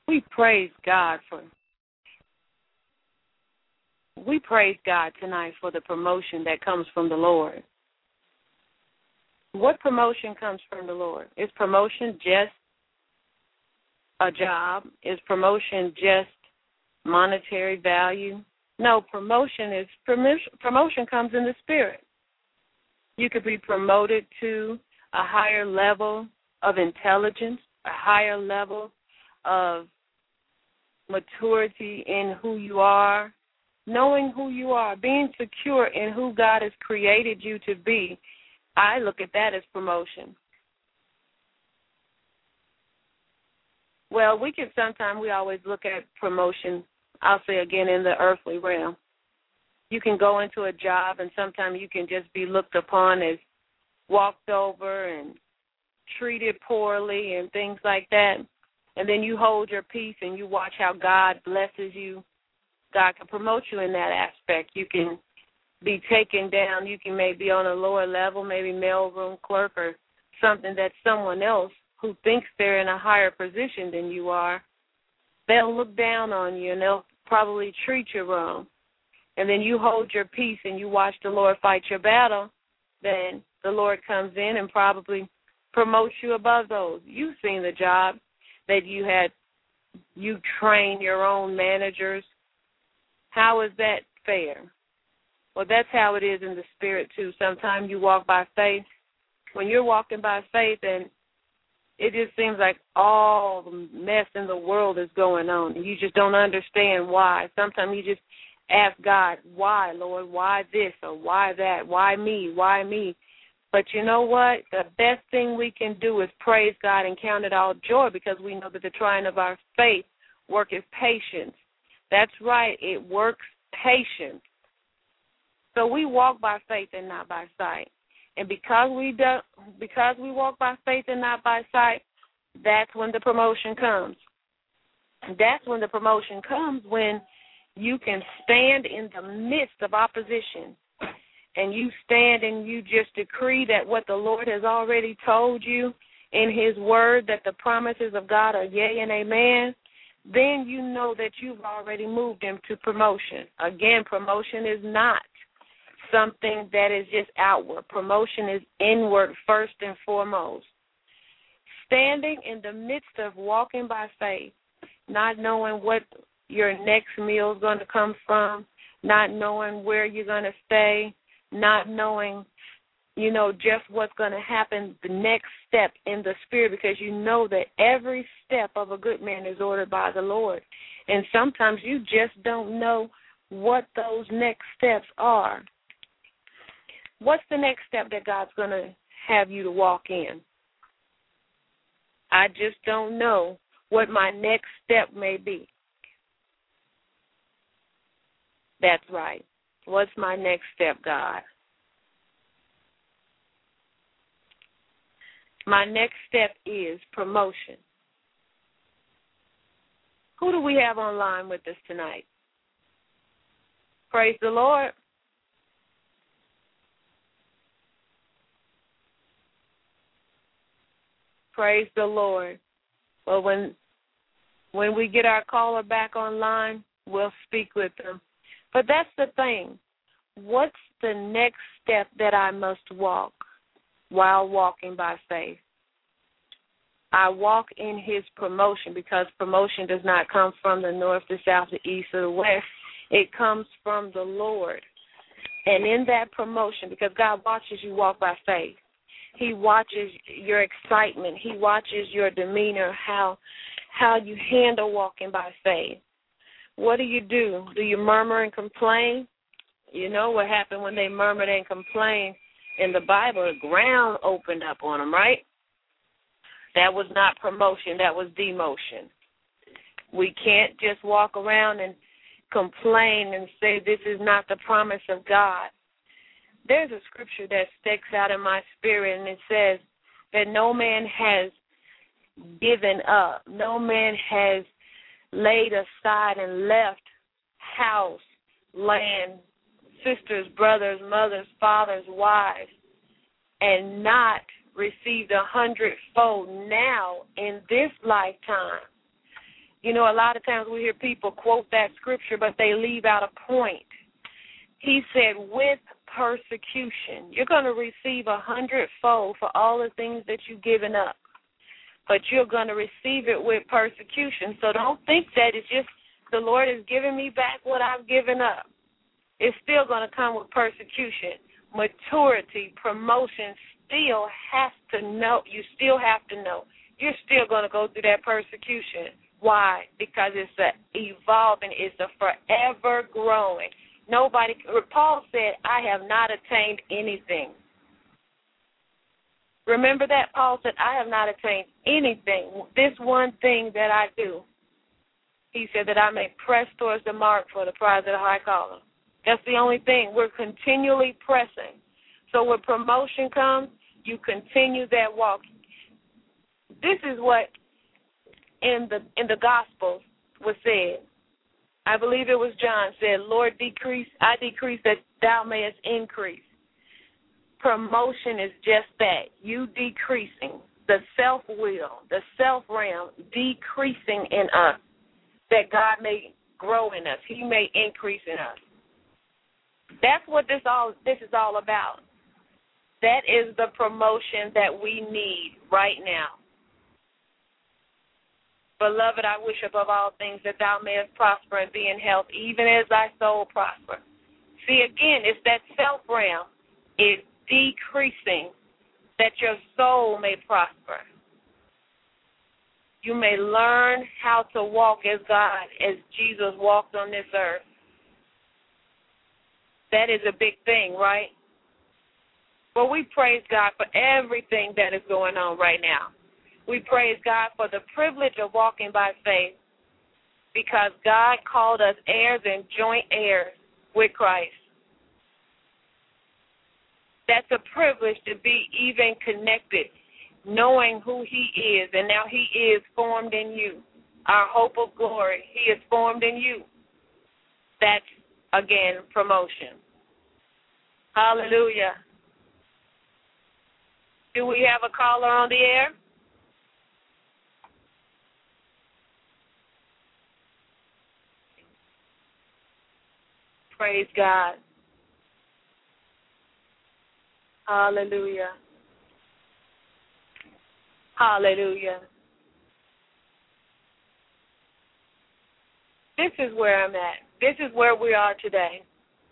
We praise God tonight for the promotion that comes from the Lord. What promotion comes from the Lord? Is promotion just a job? Is promotion just monetary value? No, promotion comes in the spirit. You could be promoted to a higher level of intelligence, a higher level of maturity in who you are, knowing who you are, being secure in who God has created you to be. I look at that as promotion. Well, we always look at promotion, I'll say again, in the earthly realm. You can go into a job and sometimes you can just be looked upon as walked over and treated poorly and things like that. And then you hold your peace and you watch how God blesses you. God can promote you in that aspect. You can be taken down. You can maybe be on a lower level, maybe mailroom clerk or something that someone else who thinks they're in a higher position than you are, they'll look down on you and they'll probably treat you wrong. And then you hold your peace and you watch the Lord fight your battle, then the Lord comes in and probably promotes you above those. You've seen the job that you train your own managers. How is that fair? Well, that's how it is in the spirit, too. Sometimes you walk by faith. When you're walking by faith, and it just seems like all the mess in the world is going on, and you just don't understand why. Sometimes you just ask God, why, Lord, why this or why that, why me, why me? But you know what? The best thing we can do is praise God and count it all joy, because we know that the trying of our faith worketh patience. That's right, it works patience. So we walk by faith and not by sight. And because we walk by faith and not by sight, that's when the promotion comes. That's when the promotion comes, when you can stand in the midst of opposition. And you stand and you just decree that what the Lord has already told you in his word, that the promises of God are yea and amen, then you know that you've already moved into promotion. Again, promotion is not something that is just outward. Promotion is inward first and foremost. Standing in the midst of walking by faith, not knowing what your next meal is going to come from, not knowing where you're going to stay, not knowing, just what's going to happen the next step in the spirit, because you know that every step of a good man is ordered by the Lord. And sometimes you just don't know what those next steps are. What's the next step that God's going to have you to walk in? I just don't know what my next step may be. That's right. What's my next step, God? My next step is promotion. Who do we have online with us tonight? Praise the Lord. Praise the Lord. Well, when we get our caller back online, we'll speak with them. But that's the thing. What's the next step that I must walk while walking by faith? I walk in his promotion, because promotion does not come from the north, the south, the east, or the west. It comes from the Lord. And in that promotion, because God watches you walk by faith, he watches your excitement. He watches your demeanor, how you handle walking by faith. What do? Do you murmur and complain? You know what happened when they murmured and complained in the Bible? The ground opened up on them, right? That was not promotion. That was demotion. We can't just walk around and complain and say this is not the promise of God. There's a scripture that sticks out in my spirit, and it says that no man has given up. No man has laid aside and left house, land, sisters, brothers, mothers, fathers, wives, and not received 100-fold now in this lifetime. You know, a lot of times we hear people quote that scripture, but they leave out a point. He said, with persecution, you're going to receive 100-fold for all the things that you've given up, but you're going to receive it with persecution. So don't think that it's just the Lord is giving me back what I've given up. It's still going to come with persecution. Maturity, promotion still has to know. You still have to know. You're still going to go through that persecution. Why? Because it's evolving. It's a forever growing. Paul said, I have not attained anything. Remember that? Paul said, I have not attained anything. This one thing that I do. He said that I may press towards the mark for the prize of the high calling. That's the only thing. We're continually pressing. So when promotion comes, you continue that walk. This is what in the Gospels was said. I believe it was John said, Lord, decrease, I decrease that thou mayest increase. Promotion is just that, you decreasing, the self-will, the self-realm decreasing in us, that God may grow in us, he may increase in us. That's what this is all about. That is the promotion that we need right now. Beloved, I wish above all things that thou mayest prosper and be in health, even as thy soul prosper. See, again, it's that self-realm is decreasing that your soul may prosper. You may learn how to walk as God, as Jesus walked on this earth. That is a big thing, right? Well, we praise God for everything that is going on right now. We praise God for the privilege of walking by faith because God called us heirs and joint heirs with Christ. That's a privilege to be even connected, knowing who he is, and now he is formed in you. Our hope of glory, he is formed in you. That's, again, promotion. Hallelujah. Do we have a caller on the air? Praise God. Hallelujah. Hallelujah. This is where I'm at. This is where we are today.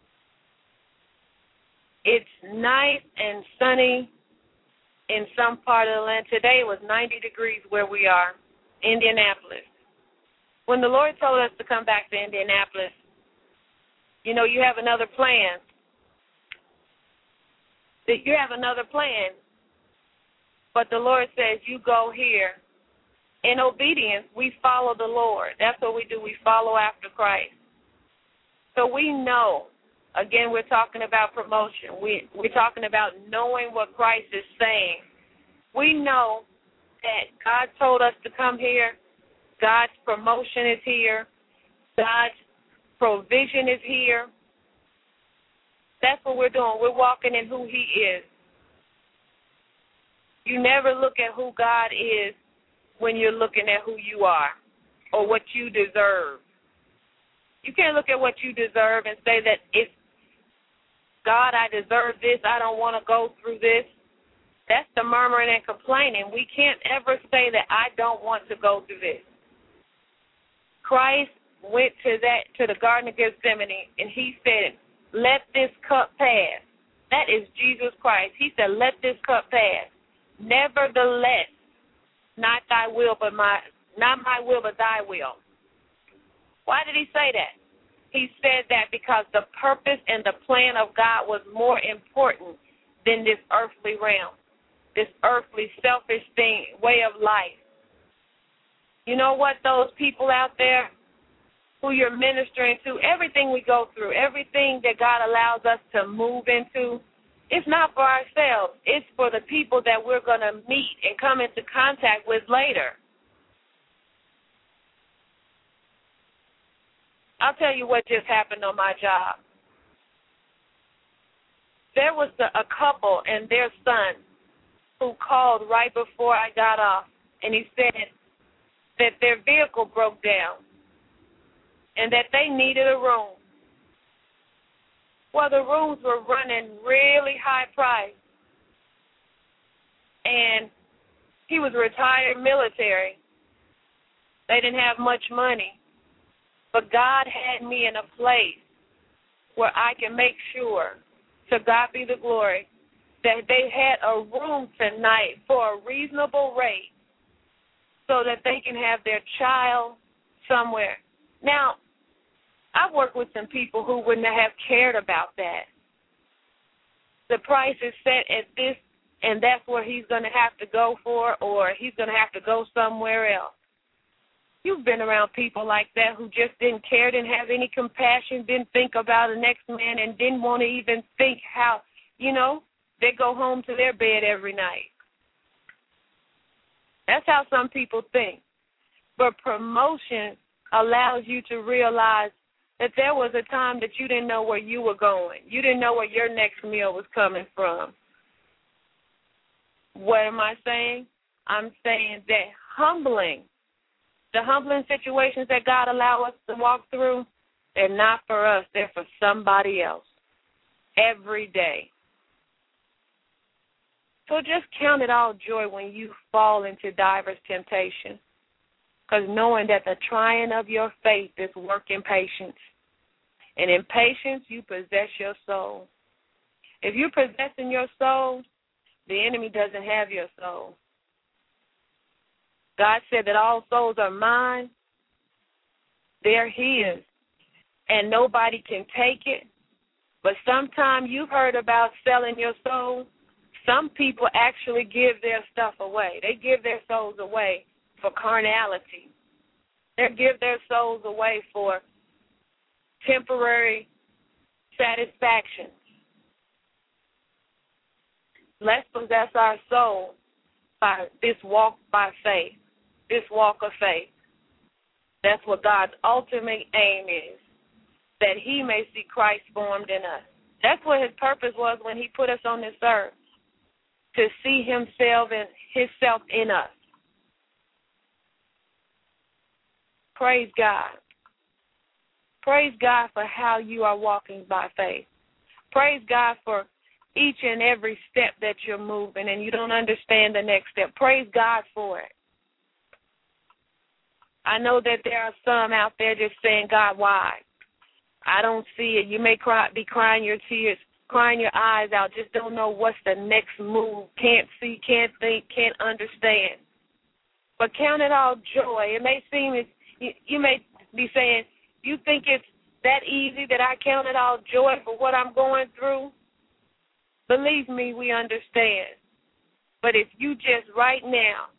It's nice and sunny in some part of the land. Today it was 90 degrees where we are, Indianapolis. When the Lord told us to come back to Indianapolis, you know, you have another plan. You have another plan. But the Lord says, you go here. In obedience, we follow the Lord. That's what we do. We follow after Christ. So we know, again, we're talking about promotion. We're talking about knowing what Christ is saying. We know that God told us to come here. God's promotion is here. God's provision is here. That's what we're doing. We're walking in who he is. You never look at who God is when you're looking at who you are or what you deserve. You can't look at what you deserve and say that if God, I deserve this, I don't want to go through this. That's the murmuring and complaining. We can't ever say that I don't want to go through this. Christ went to the Garden of Gethsemane, and he said, let this cup pass. That is Jesus Christ. He said, let this cup pass. Nevertheless, not my will, but thy will. Why did he say that? He said that because the purpose and the plan of God was more important than this earthly realm, this earthly selfish way of life. You know what, those people out there who you're ministering to, everything we go through, everything that God allows us to move into, it's not for ourselves. It's for the people that we're going to meet and come into contact with later. I'll tell you what just happened on my job. There was a couple and their son who called right before I got off, and he said, that their vehicle broke down and that they needed a room. Well, the rooms were running really high price. And he was retired military. They didn't have much money. But God had me in a place where I can make sure, to God be the glory, that they had a room tonight for a reasonable rate so that they can have their child somewhere. Now, I've worked with some people who wouldn't have cared about that. The price is set at this, and that's where he's going to have to go for, or he's going to have to go somewhere else. You've been around people like that who just didn't care, didn't have any compassion, didn't think about the next man, and didn't want to even think how, they go home to their bed every night. That's how some people think. But promotion allows you to realize that there was a time that you didn't know where you were going. You didn't know where your next meal was coming from. What am I saying? I'm saying that the humbling situations that God allows us to walk through, they're not for us. They're for somebody else every day. So just count it all joy when you fall into diverse temptation, because knowing that the trying of your faith is working patience. And in patience, you possess your soul. If you're possessing your soul, the enemy doesn't have your soul. God said that all souls are mine. They're his. And nobody can take it. But sometimes you've heard about selling your soul. Some people actually give their stuff away. They give their souls away for carnality. They give their souls away for temporary satisfaction. Let's possess our soul by this walk by faith, this walk of faith. That's what God's ultimate aim is, that he may see Christ formed in us. That's what his purpose was when he put us on this earth, to see himself in us. Praise God. Praise God for how you are walking by faith. Praise God for each and every step that you're moving and you don't understand the next step. Praise God for it. I know that there are some out there just saying, God, why? I don't see it. You may be crying your tears, crying your eyes out, just don't know what's the next move, can't see, can't think, can't understand. But count it all joy. It may seem, you may be saying, you think it's that easy that I count it all joy for what I'm going through? Believe me, we understand. But if you just right now,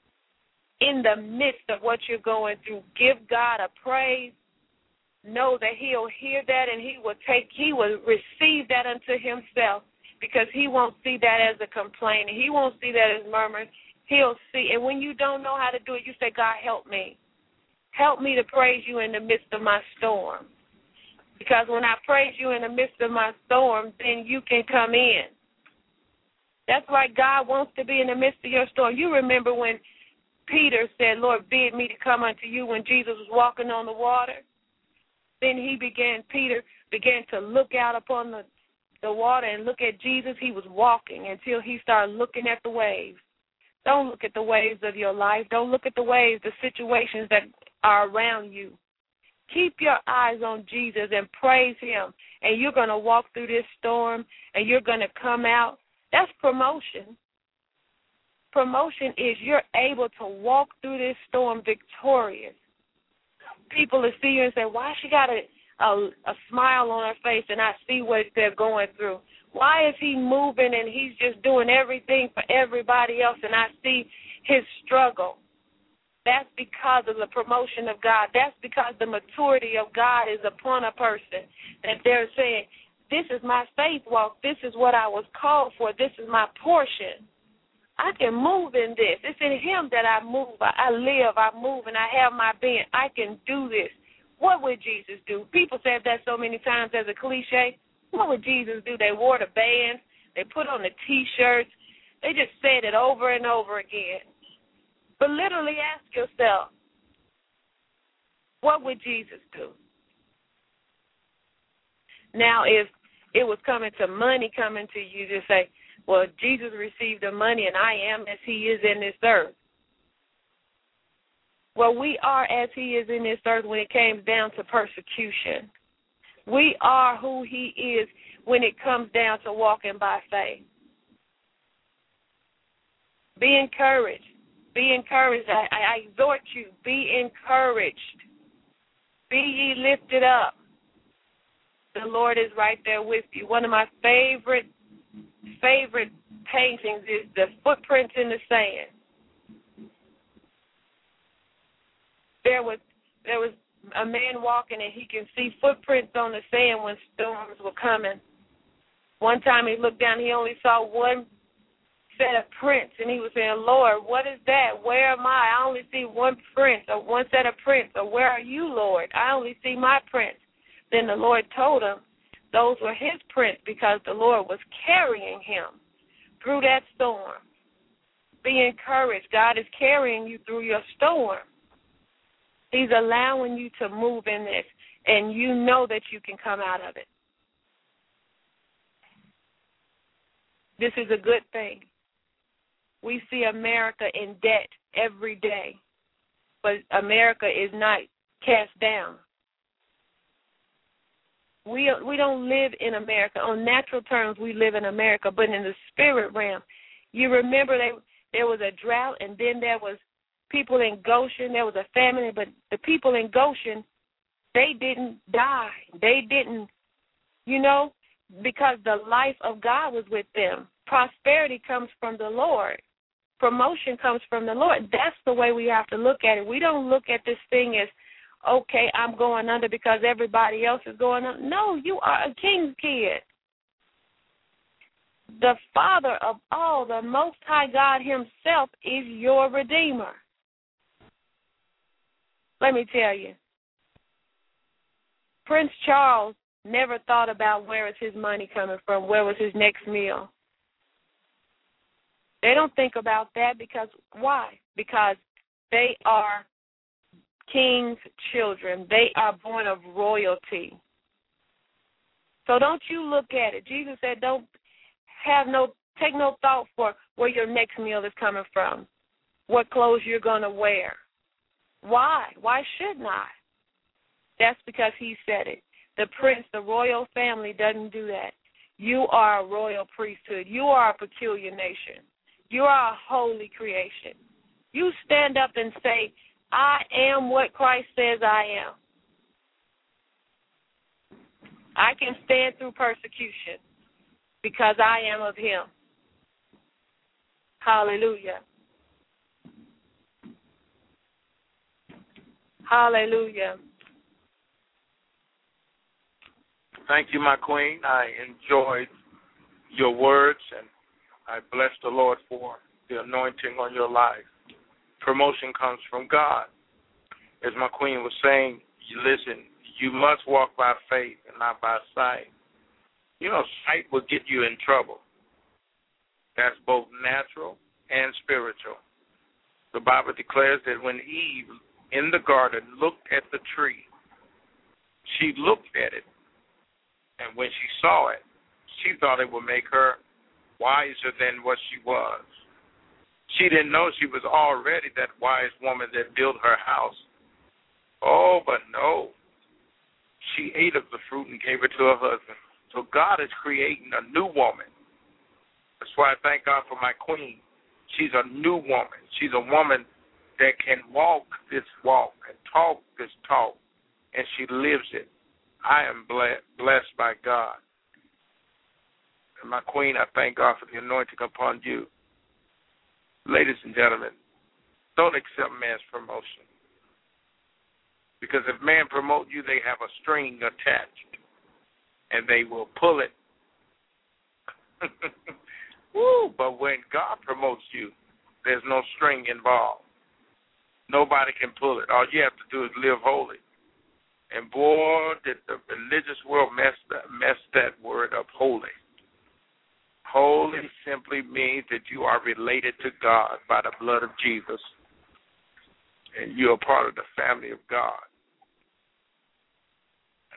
in the midst of what you're going through, give God a praise, know that he'll hear that and he will receive that unto himself, because he won't see that as a complaint. He won't see that as murmuring. He'll see. And when you don't know how to do it, you say, God, help me. Help me to praise you in the midst of my storm. Because when I praise you in the midst of my storm, then you can come in. That's why God wants to be in the midst of your storm. You remember when Peter said, Lord, bid me to come unto you when Jesus was walking on the water? Then Peter began to look out upon the water and look at Jesus. He was walking until he started looking at the waves. Don't look at the waves of your life. Don't look at the waves, the situations that are around you. Keep your eyes on Jesus and praise him, and you're going to walk through this storm, and you're going to come out. That's promotion. Promotion is you're able to walk through this storm victorious. People will see you and say, why she got a smile on her face and I see what they're going through? Why is he moving and he's just doing everything for everybody else and I see his struggle? That's because of the promotion of God. That's because the maturity of God is upon a person, that they're saying, this is my faith walk. This is what I was called for. This is my portion. I can move in this. It's in him that I move. I live, I move, and I have my being. I can do this. What would Jesus do? People said that so many times as a cliche. What would Jesus do? They wore the bands. They put on the T-shirts. They just said it over and over again. But literally ask yourself, What would Jesus do? Now, if it was coming to money coming to you to say, well, Jesus received the money and I am as he is in this earth. Well, we are as he is in this earth when it comes down to persecution. We are who he is when it comes down to walking by faith. Be encouraged. Be encouraged. I exhort you, be encouraged. Be ye lifted up. The Lord is right there with you. One of my favorite paintings is the footprints in the sand. There was a man walking and he can see footprints on the sand when storms were coming. One time he looked down, he only saw one set of prints, and he was saying, Lord, what is that? Where am I? I only see one print or one set of prints. Or where are you, Lord? I only see my prints. Then the Lord told him those were his prints because the Lord was carrying him through that storm. Be encouraged. God is carrying you through your storm. He's allowing you to move in this, and you know that you can come out of it. This is a good thing. We see America in debt every day, but America is not cast down. We don't live in America. On natural terms, we live in America, but in the spirit realm, you remember there was a drought, and then there was people in Goshen. There was a famine, but the people in Goshen, they didn't die. They didn't, because the life of God was with them. Prosperity comes from the Lord. Promotion comes from the Lord. That's the way we have to look at it. We don't look at this thing as, okay, I'm going under because everybody else is going under. No, you are a king's kid. The Father of all, the Most High God himself is your Redeemer. Let me tell you, Prince Charles never thought about where is his money coming from, where was his next meal. They don't think about that because, why? Because they are king's children. They are born of royalty. So don't you look at it. Jesus said take no thought for where your next meal is coming from, what clothes you're going to wear. Why? Why shouldn't I? That's because he said it. The prince, the royal family doesn't do that. You are a royal priesthood. You are a peculiar nation. You are a holy creation. You stand up and say, I am what Christ says I am. I can stand through persecution because I am of him. Hallelujah. Hallelujah. Thank you, my queen. I enjoyed your words, and I bless the Lord for the anointing on your life. Promotion comes from God. As my queen was saying, listen, you must walk by faith and not by sight. Sight will get you in trouble. That's both natural and spiritual. The Bible declares that when Eve in the garden looked at the tree, she looked at it, and when she saw it, she thought it would make her wiser than what she was. She didn't know she was already that wise woman that built her house. Oh, but no. She ate of the fruit and gave it to her husband. So God is creating a new woman. That's why I thank God for my queen. She's a new woman. She's a woman that can walk this walk and talk this talk, and she lives it. I am blessed by God. And my queen, I thank God for the anointing upon you. Ladies and gentlemen, don't accept man's promotion. Because if man promote you, they have a string attached, and they will pull it. Woo! But when God promotes you, there's no string involved. Nobody can pull it. All you have to do is live holy. And boy, did the religious world mess that word up, holy. Holy simply means that you are related to God by the blood of Jesus. And you're a part of the family of God.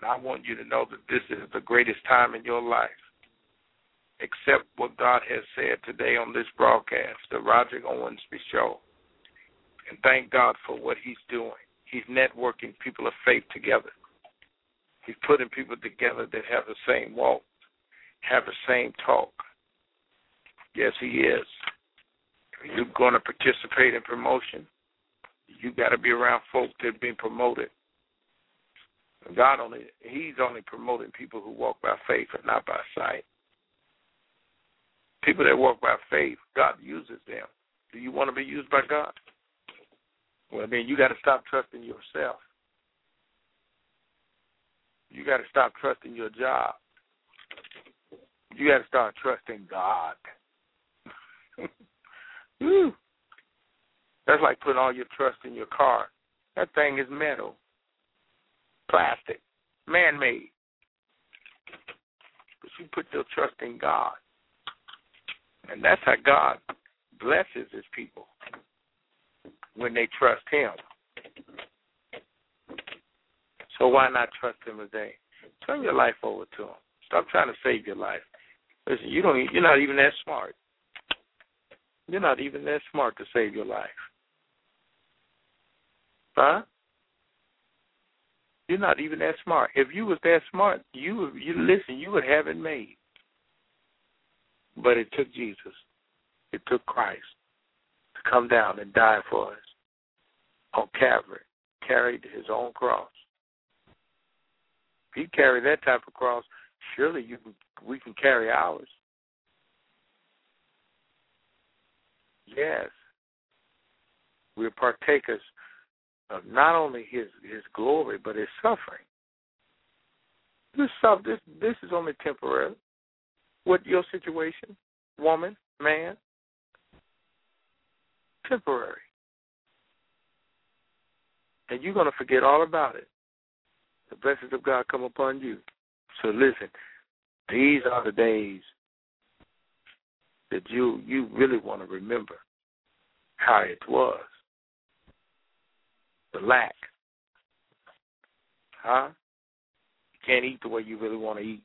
And I want you to know that this is the greatest time in your life. Accept what God has said today on this broadcast, the Roderick Owensby Show. And thank God for what he's doing. He's networking people of faith together. He's putting people together that have the same walk, have the same talk. Yes, he is. If you're going to participate in promotion, you got to be around folks that have been promoted. He's only promoting people who walk by faith and not by sight. People that walk by faith, God uses them. Do you want to be used by God? Well, then you got to stop trusting yourself. You got to stop trusting your job. You got to start trusting God. Woo. That's like putting all your trust in your car. That thing is metal, plastic, man-made. But you put your trust in God. And that's how God blesses his people, when they trust him. So why not trust him today? Turn your life over to him. Stop trying to save your life. Listen, you're not even that smart. You're not even that smart to save your life. Huh? You're not even that smart. If you was that smart, you would have it made. But it took Jesus. It took Christ to come down and die for us on Calvary, carried his own cross. If he carried that type of cross, surely we can carry ours. Yes. We're partakers of not only his glory, but his suffering. This is only temporary. What your situation, woman, man? Temporary. And you're going to forget all about it. The blessings of God come upon you. So listen, these are the days that you really want to remember how it was. The lack. Huh? You can't eat the way you really want to eat.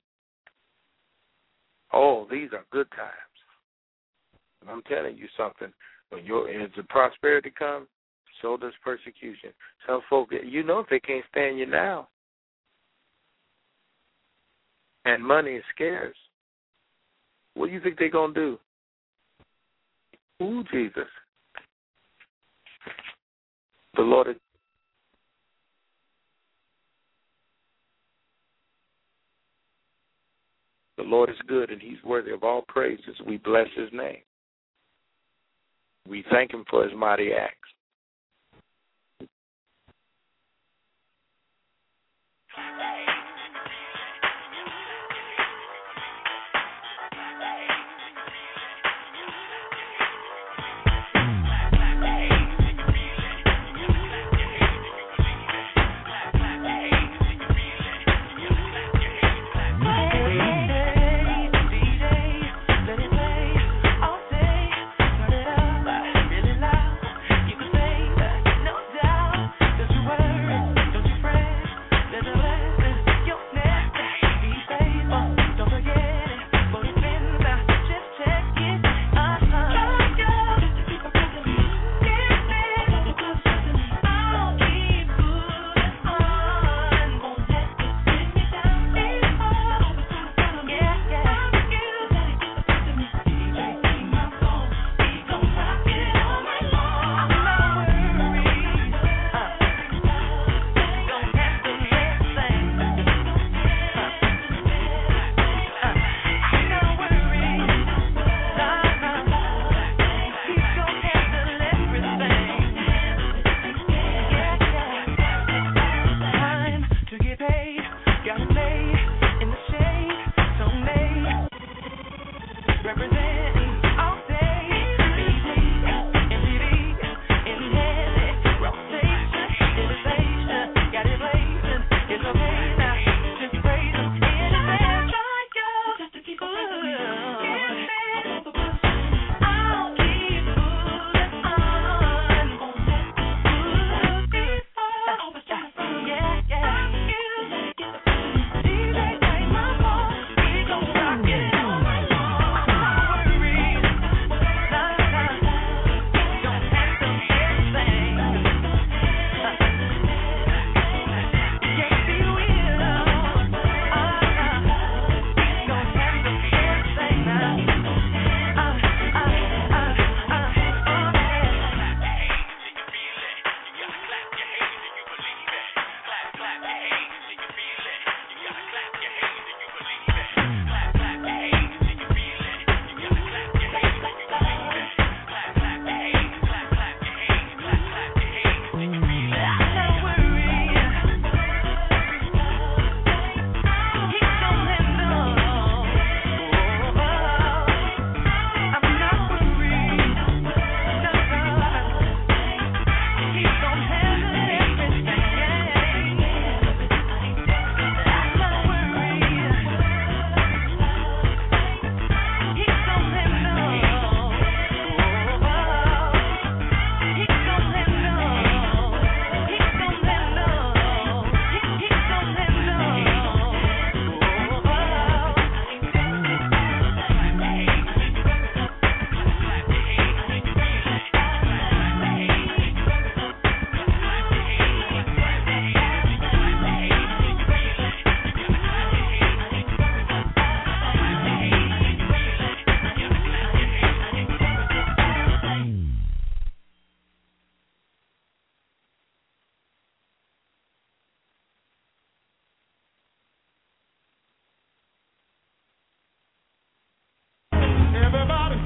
Oh, these are good times. And I'm telling you something. As the prosperity comes, so does persecution. Some folk, if they can't stand you now. And money is scarce. What do you think they're going to do? Ooh, Jesus. The Lord is good, and he's worthy of all praises. We bless his name. We thank him for his mighty acts. You can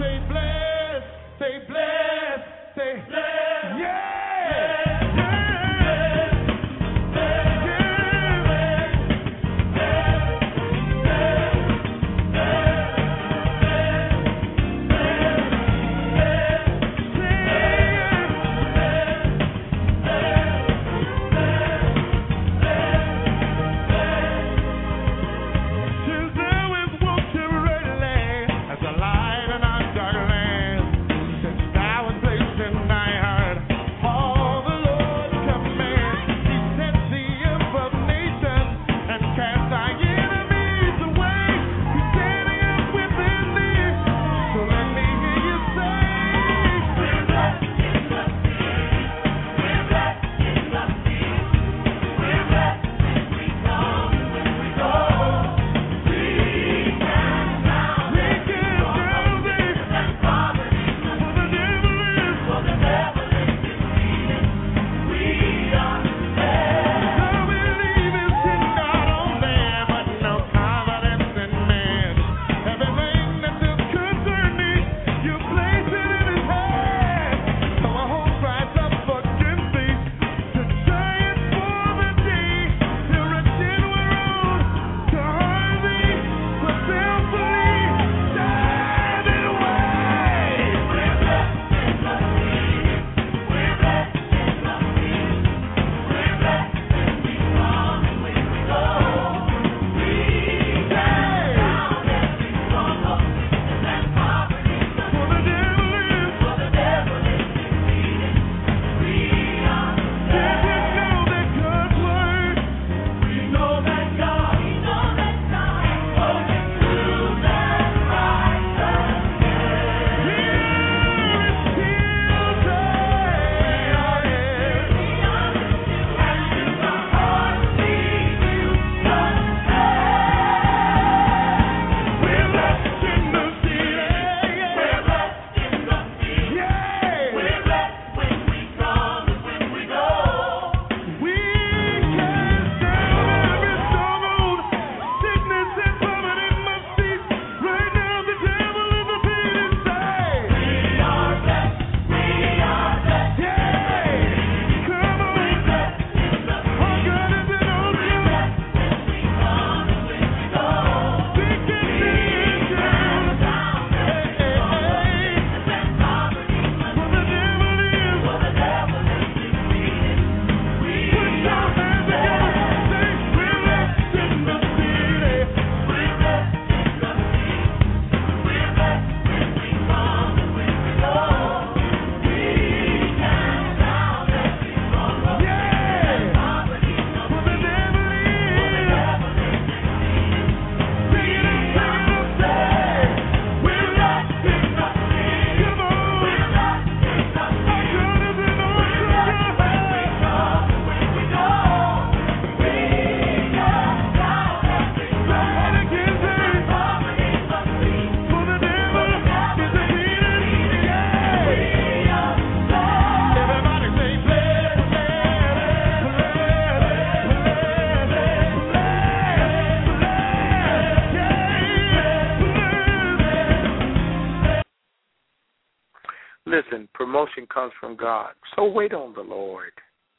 Listen, promotion comes from God. So wait on the Lord.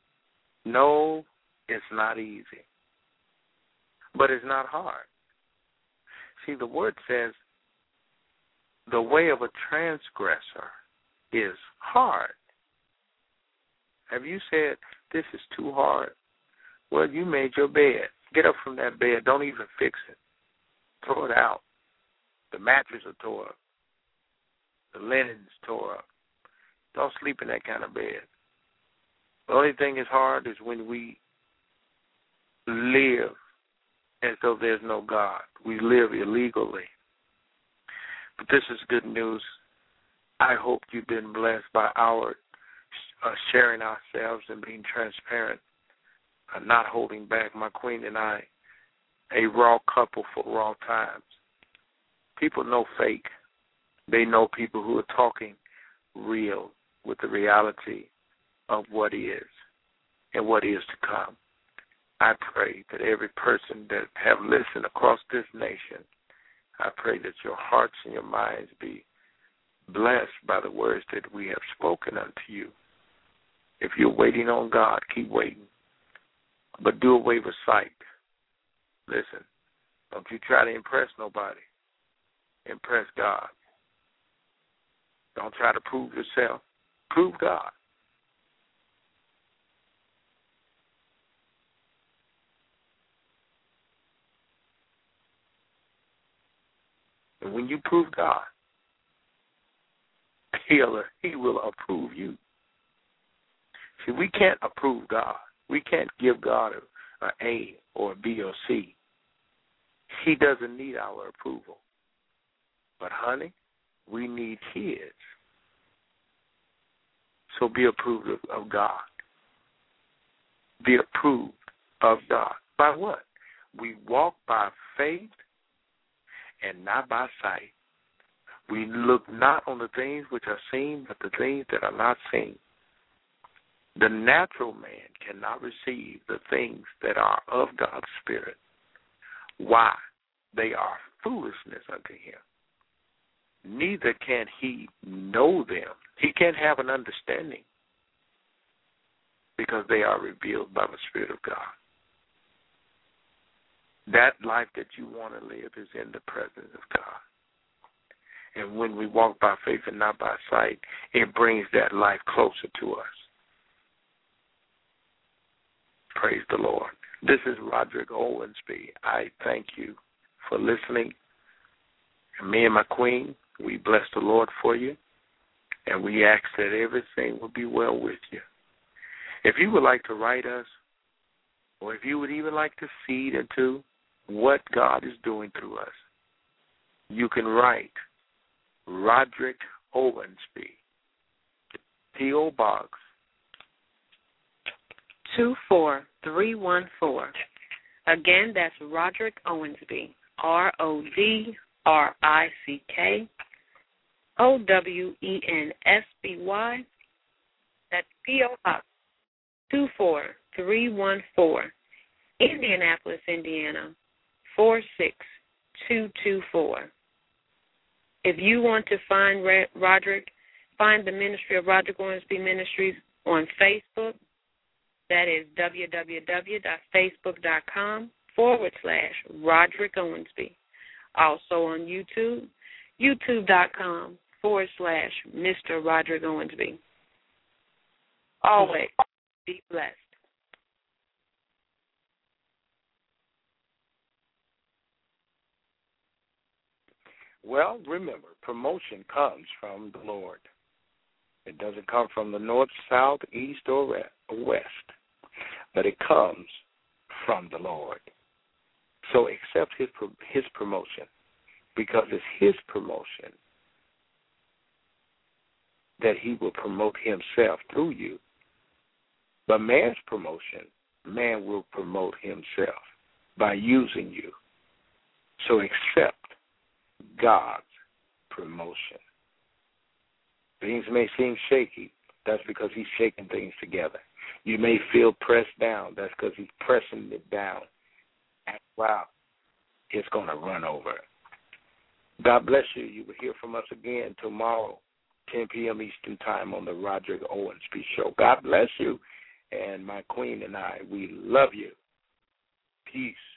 No, it's not easy. But it's not hard. See, the word says the way of a transgressor is hard. Have you said, this is too hard? Well, you made your bed. Get up from that bed. Don't even fix it. Throw it out. The mattress are tore up. The linen's tore up. Don't sleep in that kind of bed. The only thing that's hard is when we live as though there's no God. We live illegally. But this is good news. I hope you've been blessed by our sharing ourselves and being transparent, not holding back. My queen and I, a raw couple for raw times. People know fake. They know people who are talking real with the reality of what is and what is to come. I pray that every person that have listened across this nation, I pray that your hearts and your minds be blessed by the words that we have spoken unto you. If you're waiting on God, keep waiting. But do away with sight. Listen, don't you try to impress nobody. Impress God. Don't try to prove yourself. Prove God. And when you prove God, He will approve you. See, we can't approve God. We can't give God an A or a B or C. He doesn't need our approval. But, honey, we need His. So be approved of God. Be approved of God. By what? We walk by faith and not by sight. We look not on the things which are seen, but the things that are not seen. The natural man cannot receive the things that are of God's Spirit. Why? They are foolishness unto him. Neither can he know them. He can't have an understanding because they are revealed by the Spirit of God. That life that you want to live is in the presence of God. And when we walk by faith and not by sight, it brings that life closer to us. Praise the Lord. This is Roderick Owensby. I thank you for listening. And me and my queen, we bless the Lord for you. And we ask that everything will be well with you. If you would like to write us, or if you would even like to seed into what God is doing through us, you can write Roderick Owensby, P.O. Box 24314. Again, that's Roderick Owensby, RODRICK OWENSBY. That's P.O. Box 24314, Indianapolis, Indiana 46224. If you want to find Roderick, find the ministry of Roderick Owensby Ministries on Facebook. That is www.facebook.com/Roderick Owensby. Also on YouTube, youtube.com/Mr. Roderick Owensby. Always be blessed. Well, remember, promotion comes from the Lord. It doesn't come from the north, south, east, or west, but it comes from the Lord. So accept his promotion, because it's his promotion that he will promote himself through you. But man's promotion, man will promote himself by using you. So accept God's promotion. Things may seem shaky. That's because he's shaking things together. You may feel pressed down. That's because he's pressing it down. And wow, it's going to run over. God bless you. You will hear from us again tomorrow, 10 p.m. Eastern Time on the Roderick Owensby Show. God bless you. And my queen and I, we love you. Peace.